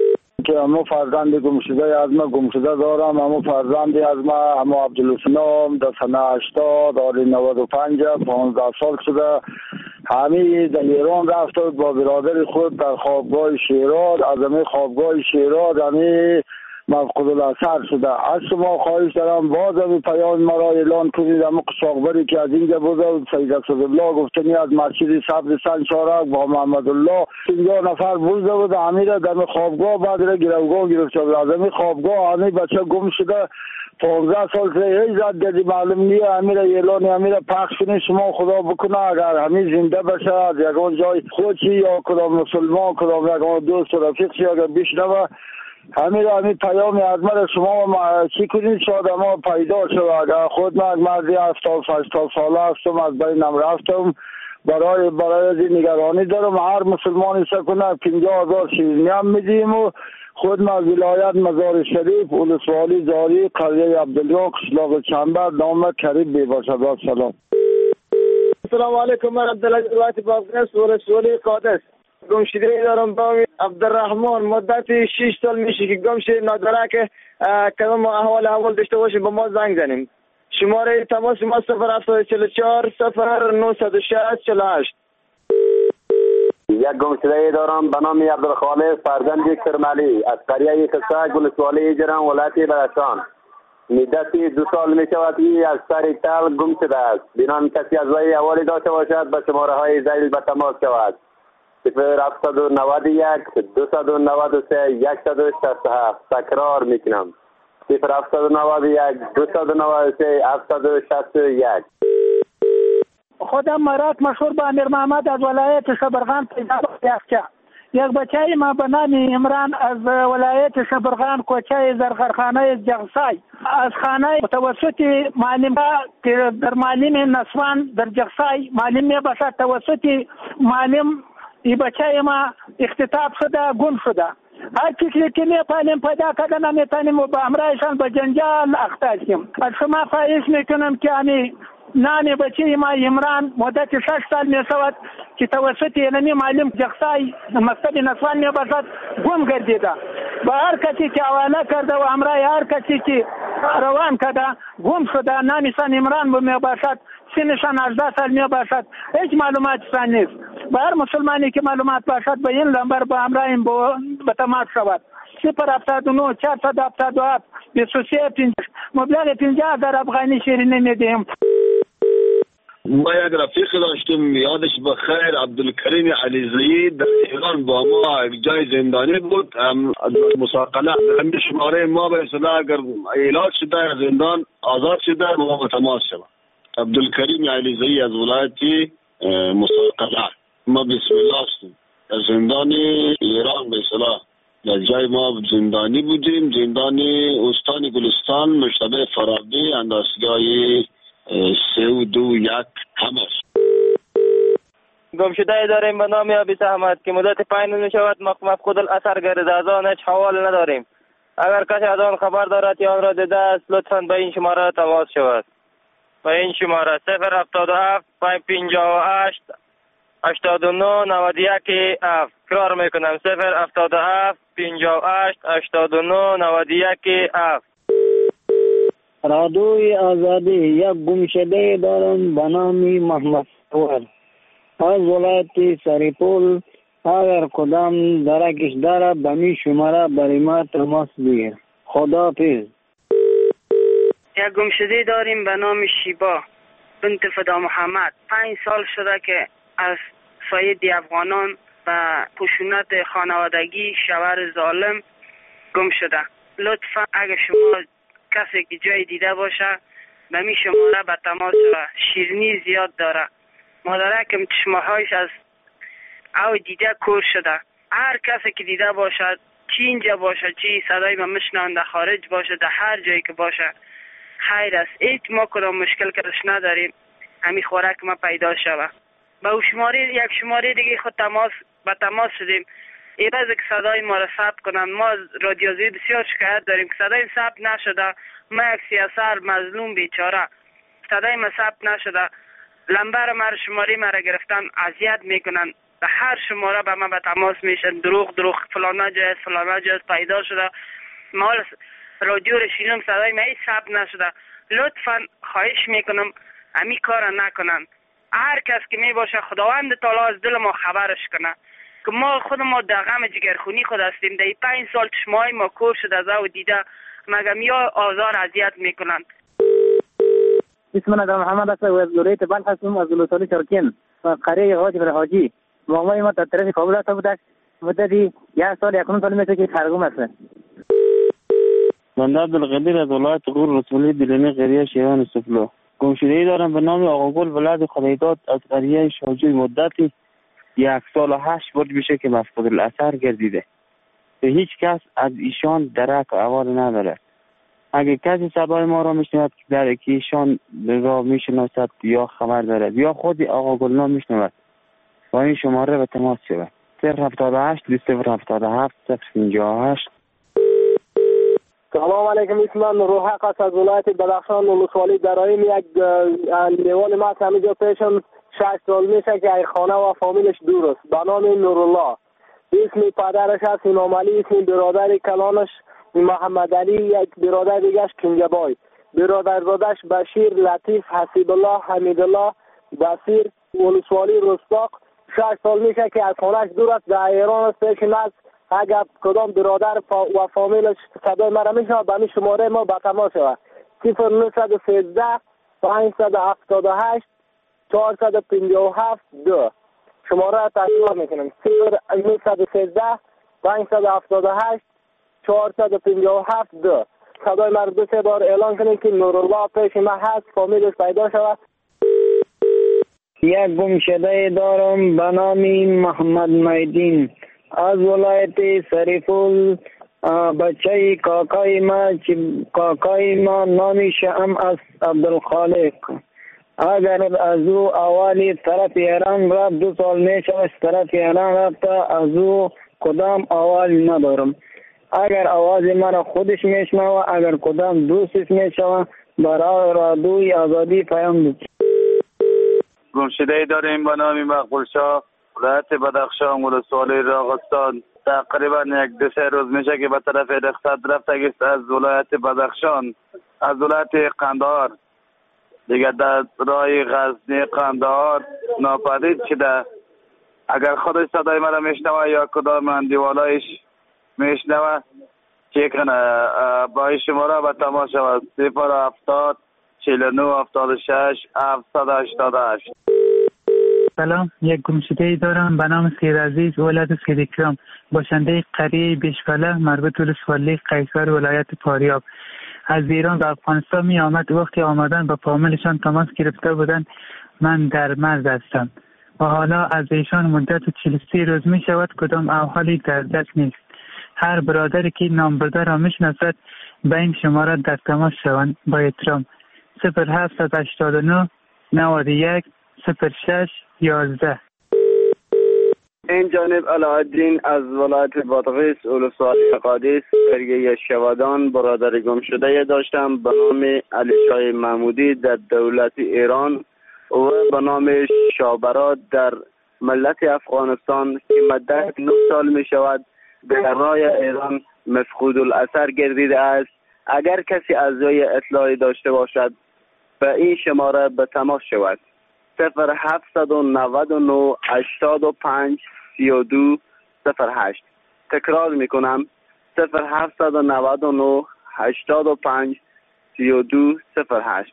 S24: که همو فرزند گمشده از ما گمشده دارم. همو فرزندی از ما همو عبدالسلام در سنه 80 آری 95 15 سال شده. همین در ایران رفت با برادر خود در خوابگاه شیراز. از همین خوابگاه شیراز همین مفقود الاثر شده. از شما خواهش دارم باز همین پیام مرا اعلان کنید. همون قشاقبری که از اینجا بوده سید اسدالله گفتنی از مسجد سبز سنچارک با محمد الله 50 نفر بوده بود. همین را در خوابگاه بعد را گروگاه گرفته بود. از همین خوابگاه همین بچه گم شده 15 سال سے هیچ زد دیدی معلوم نیه. همین را اعلان همین را پخش کنید شما خدا بکنه. اگر همین زنده بشه از یکان جای خودشی یا کدام مسلمان کدام یکان دوست و رفیقشی اگر بشنوه همین پیامی از من شما چی کنید شاید ما پیدا شد. اگر خود من مردی 70-80 ساله هستم از بینم رفتم برای از این نگرانی دارم. هر مسلمانی سکنه 50,000 شیرینی هم میدیم و خود ما ولایت مزار شریف ولسوالی جاری قریه عبدالله قشلاق چنبر نام کریم بیباشد. سلام.
S5: السلام علیکم. من عبدالعزیز ولایت بادغیس ولسوالی قادس گمشده دارم با عبدالرحمن. مدت 6 سال میشه که گم شده. نداره که کدام احوال داشته باشیم با ما زنگ زنیم. شماره تماس ما 0744 0960 48.
S9: یک گمشده دارم به نام عبدالخالق فرزند کرمالی از قریه کسک ولسوالی جرم ولایت بدخشان. مدت 2 سال می شود که از سر تل گم شده است. بنان کسی از وی حوالی داشته باشد به شماره های ذیل به تماس شود. 0791 293 167. تکرار میکنم 0791 293 761.
S24: خودم مرات مشهور به امیر محمد از ولایت شبرغان پیدا یافته. یک بچه ما به نام عمران از ولایت شبرغان کوچه زرغرخانه جغسای از خانه توسط معلم که در معلم نسوان در جغسای معلم می باشد توسط معلم این بچه ما اختطاف شده گم شده. هر چیزی که میتونیم پیدا کردن میتونیم و با همراهشان به جنجال اخته. از شما خواهش میکنم که نام بچه ما عمران مدت 6 سال میشود که توسط اینمی معلم جغسای مکتب نسوان میباشد گم گردیده. با هر کسی که حواله کرده و همراه هر کسی که روان کرده گم شده. نامشان عمران میباشد، سنشان 18 سال میباشد، هیچ معلوماتشان نیست. با هر مسلمانی که معلومات باشد به این نمبر با همراهیم به تماس شود. 079 477 23 مبلغ 50,000 افغانی شیرینی میدیم.
S11: ما یک رفیق داشتیم یادش بخیر عبدالکریم علیزایی در ایران با ما جای زندانی بود. مساقله همین شماره ما به اصطلاح اگر علاج شده از زندان آزاد شده ما با تماس شد. عبدالکریم علیزایی از ولایت مساقله. ما بسم الله هستیم در زندان ایران به اصطلاح در جای ما زندانی بودیم. زندان استان گلستان مشتبه فرابی اندازگاه 321 همش.
S16: گمشده داریم به نام عبیس احمد که مدت 5 می شود مفقود الاثر گردیده. از آن هیچ حوال نداریم. اگر کسی از آن خبر دارد یا آن را دیده است لطفاً به این شماره تماس شود. به این شماره 077 558 89 91 F. تکرار میکنم 077 58 89 91 F.
S24: رادوی آزادی. یک گمشده دارم به نام محمد سوار از ولایت سریپول. اگر کدام درکش داره به می شماره برای ما تماس بگیر. خدا پیز.
S25: یک گمشده داریم به نام شیبا بنت فدا محمد. 5 سال شده که از ساید افغانان و خشونت خانوادگی شوهر ظالم گم شده. لطفا اگر شما کسی که جای دیده باشه به می شماره به تماس شده. شیرینی زیاد داره. مادره که چشمهایش از او دیده کور شده. هر کسی که دیده باشد چی اینجا باشه چی صدای ما مشنان در خارج باشه در هر جایی که باشه خیر است. ایت ما کدام مشکل کردش نداریم. همین خوراک ما پیدا شده. با یک شماره دیگه خود به تماس شدیم. ایرز که صدای ما را ثبت کنند. ما رادیوزی بسیار شکایت داریم که صدای ثبت نشده. ما یک سیاسر مظلوم بیچاره صدای ما ثبت نشده. لمبر ما شماره ما را گرفتن اذیت میکنن. به هر شماره به من به تماس میشن، دروغ فلانا جای پیدا شده، مال رادیو رشیدم صدای من ثبت نشده. لطفا خواهش میکنم امی کار نکنن. هر کس که می باشه خداوند تعالی از دل ما خبرش کنه که ما خود ما در غم جگرخونی خود هستیم. در 5 سال چشمای ما کور شده از او دیده مگم یا آزار اذیت میکنن.
S13: اسم من محمد است و از ولایت بلخ هستم، از ولسوالی چرکین و قریه حاجی بر حاجی. مامای ما در طرف کابل رفته بود. مدتی 1 سال 1 سال میشه که خرگوم است.
S17: من عبدالقدیر از ولایت غور رسولی دلنی قریه شیران سفلو. گمشده‌ای دارم به نام آقاگل ولد خدایداد از قریه شاجوی. مدتی 1 سال و 8 ماه میشه که مفقود الاثر گردیده. به هیچ کس از ایشان درک و احوال نداره. اگه کسی صدای ما را میشنود که در که ایشان را میشناسد یا خبر دارد یا خود آقاگل نام میشنود با این شماره به تماس شود. 078 277 058.
S18: سلام علیکم. اسم من روحق است از ولایت بدخشان ولسوالی درائم. یک لیوان ما همینجا پیشم 6 سال میشه که ای خانه و فامیلش دور است. به نام نورالله. اسم پدرش است امام علی، اسم برادر کلانش محمد علی، یک برادر دیگهش کنجبای، برادرزادش بشیر، لطیف، حسیب الله، حمید الله، بصیر ولسوالی رستاق. 6 سال میشه که از خانهش دور است، در ایران است. پیش ناز اگر کدام برادر و فامیلش صدای مرا میشنوه به این شماره ما به تماس شود. 0913 578 457 2. شماره را تکرار میکنم. 0913 578 457 2. صدای مرا 2-3 بار اعلان کنید که نورالله پیش ما هست، فامیلش پیدا شود.
S24: یک گمشده دارم به نام محمد میدین از ولایت سریفول. بچه کاکای ما نامش هم از عبدالخالق. اگر از او اوالی طرف ایران رفت 2 سال میشه از طرف ایران رفته، از او کدام اوالی ندارم. اگر آواز مرا خودش میشنوه، اگر کدام دوستش میشنوه برای رادیوی آزادی پیام بده.
S8: گمشده‌ای داریم به نام مقبول شاه، ولایت بدخشان ولسوالی راغستان. تقریبا 1-2 روز میشه که به طرف رخصت رفته است از ولایت بدخشان، از ولایت قندهار دیگه در راه غزنی قندهار ناپدید شده. اگر خودش صدای مرا میشنوه یا کدام اندیوالایش میشنوه چه کنه با این شماره به تماس شود. 070 49 76 788.
S19: سلام، یک گمشده‌ای دارم به نام سید عزیز ولد سید اکرام، باشنده قریه بیشفله مربوط ولسوالی قیصر ولایت فاریاب. از ایران به افغانستان می آمد. وقتی آمدن با فامیلشان تماس گرفته بودن من در مرز هستم و حالا از ایشان مدت 43 روز می شود کدام احوالی در دست نیست. هر برادری که نام برده را می شناسد به این شماره در تماس شوند. با احترام. 0789 91 06 11.
S8: این جانب علاءالدین از ولایت بادغیس ولسوالی قادس قریه شوادان برادر گم شده داشتم به نام علی شاه محمودی در دولت ایران و به نام شابرات در ملت افغانستان که مدت 9 سال می شود در راه ایران مفقود الاثر گردیده است. اگر کسی از روی اطلاعی داشته باشد به این شماره به تماس شود. 0799 85 32 08. تکرار میکنم 0799 85 32 08.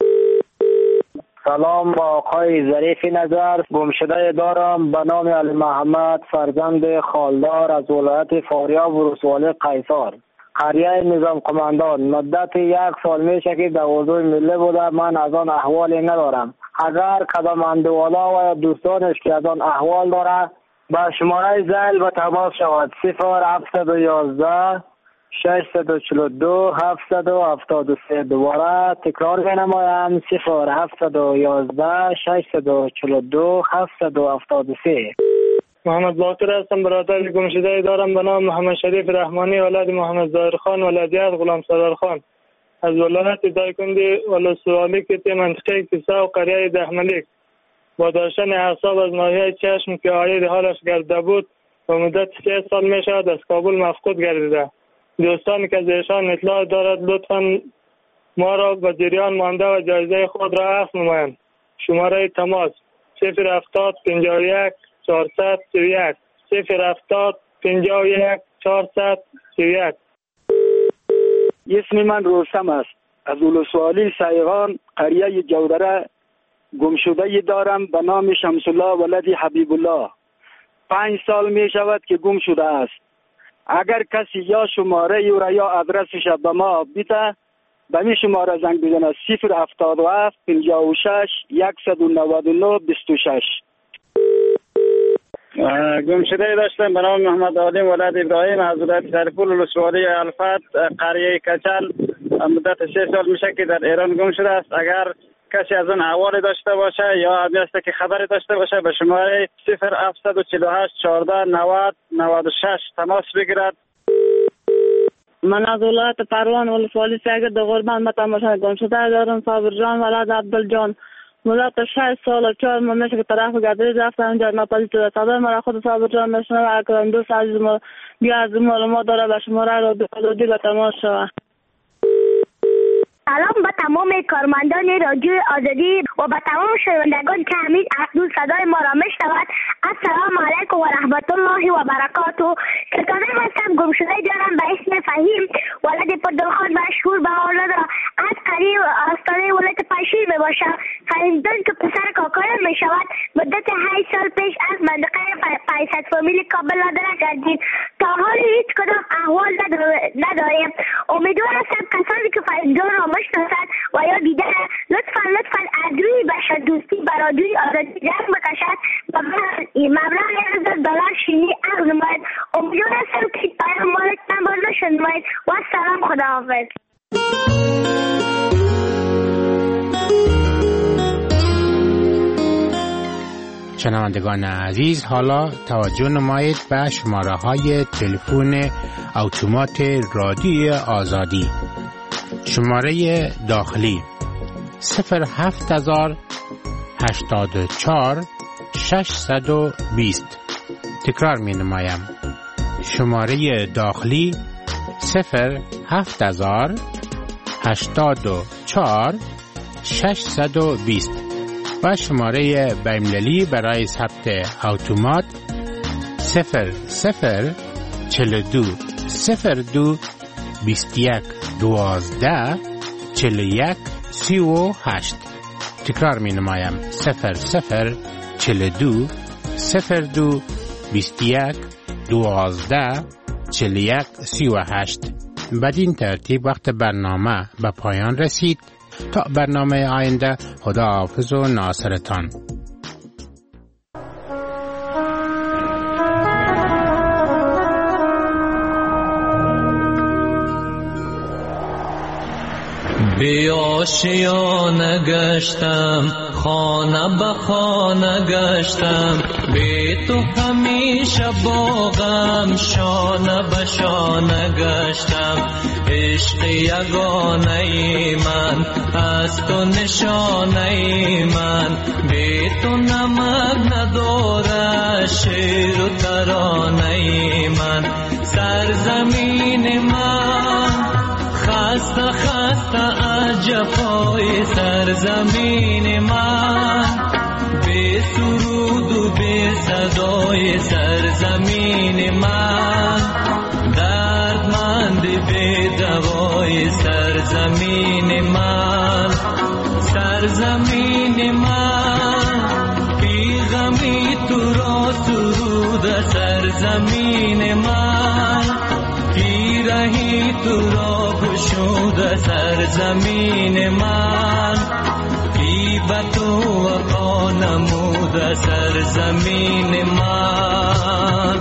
S24: سلام، با آقای ظریف نظر. گمشده دارم به نام علی محمد فرزند خالدار از ولایت فاریاب ولسوالی قیصر قریه نظام قماندان. مدت 1 سال میشه که در حضور ملی بوده. من از آن احوالی ندارم. اگر کدام اندوالا و دوستانش که از آن احوال داره با شماره زل به تماس شود. 0711 642 773. دوباره تکرار کنم 0711 642 773.
S4: محمد باقر هستم، برادر گمشده دارم به نام محمد شریف رحمانی ولد محمد ظاهر خان ولدیت غلام سالار خان از ولایت دایکندی ولسوالی که منطقه کیسه و قریه ده ملک.
S1: با داشتن اعصاب از ناحیه چشم که عاید حالش گرفته بود و مدت 3 سال می شود از کابل مفقود گردیده. دوستانی که از ایشان اطلاع دارد لطفاً ما را به جریان مانده و جایزه خود را عفو نمایند. شماره تماس 070 51 431 070 51 431.
S24: اسم من رستم است. از ولسوالی سایغان قریه جودره گمشده دارم به نام شمس الله ولد حبیب الله. 5 سال می شود که گم شده است. اگر کسی یا شماره او را یا آدرسش به ما بده به می شماره زنگ بزنه 077 56 199 26.
S2: گمشده داشتم به نام محمد عالم ولد ابراهیم از ولایت شریف‌پور ولسوالی الفت قریه کچل. مدت 3 سال میشه که در ایران گم شده است. اگر کسی از اون احوال داشته باشه یا همیشه که خبری داشته باشه به شماره 0748 14 90 96 تماس بگیرد.
S3: من از ولایت پروان ولسوالی سیگرد غربان به تماشا گم شده دارم. صابر جان ولد عبدالجان مدت 6 سال و 4 ماه میشه که طرف گردید رفتم اینجا ناپدید شده. صدای مرا خود صابر جان میشنوه. اگر دوست عزیز ما بیا از معلومات داره به شماره را به تماس شود.
S20: سلام به تمام کارمندان رادیو آزادی و به تمام شنوندگان که همین اکنون صدای ما را میشنوند. السلام علیکم و رحمت الله و برکاته. کتابه هستم گمشده دارم به اسم فهیم ولد پردلخان مشهور به حال ندارم. از قریب آستانه ولایت پنجشیر می باشم. فهیم جان که پسر کاکایم می شود. مدت 8 سال پیش از منطقه 500 فامیل کابل نادره گردید. تا حال هیچ کدام احوال نداریم. امیدوار هستم کسانی که فهیم جان را مشناسد و یا دیده لطفاً از روی بشر دوستی برادری آزادی جنگ بکشد و مبلغ $1000 شیلی عقد نماید. امیدوار هستم که پیام مالتان باز نشنوید و سلام خداحافظ.
S14: شنوندگان عزیز، حالا توجه نمایید به شماره های تلفن اتومات رادیو آزادی. شماره داخلی 07084 620. تکرار می نمایم. شماره داخلی 07084 620 و شماره بین‌المللی برای ثبت اتومات 0042 02 21 12 41 38. تکرار می نمایم 0042 02 21 12 41 38. بدین ترتیب وقت برنامه به پایان رسید. تا برنامه آینده، خداحافظ و ناصرتان.
S21: بی آشیانه گشتم، خانه به خانه گشتم، بی تو همیشه با غم شانه به شانه گشتم. عشق یگانه من از تو نشانه من، بی تو نمک نداره شعر و ترانه من. سرزمین من خسته خسته از جفای سرزمین من، بی سرود و بی صدای سرزمین من، دردمند بی دوای سرزمین من. سرزمین من بی غمی تو را سرود سرزمین من، پیرهی تو را گشود سرزمین من، بی تو وفا نمود سرزمین من.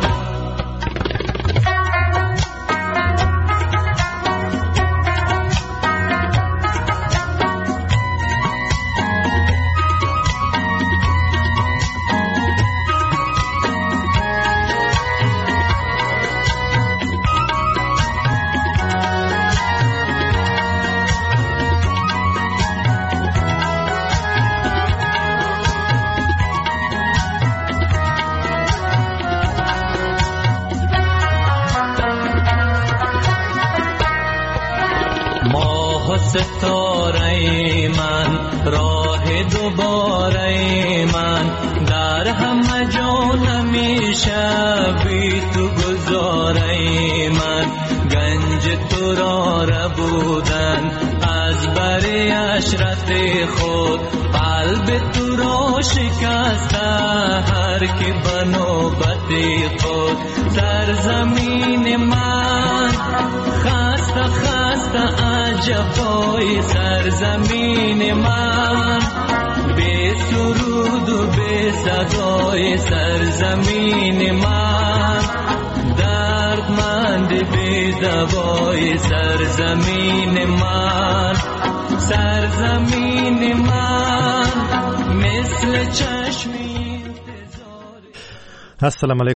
S21: ستاره من، راه دوباره من، در همه جا نمیشه بی تو گذاره من. گنج تو را ربودن از بری عشرت خود، قلب تو را شکسته هر که بنوبت خود. سرزمین من خسته خسته عجبای سرزمین من، بی سرود و بی صدای سرزمین من، دردمند بی دوای سرزمین من. سرزمین من مثل چشمی.
S6: السلام علیکم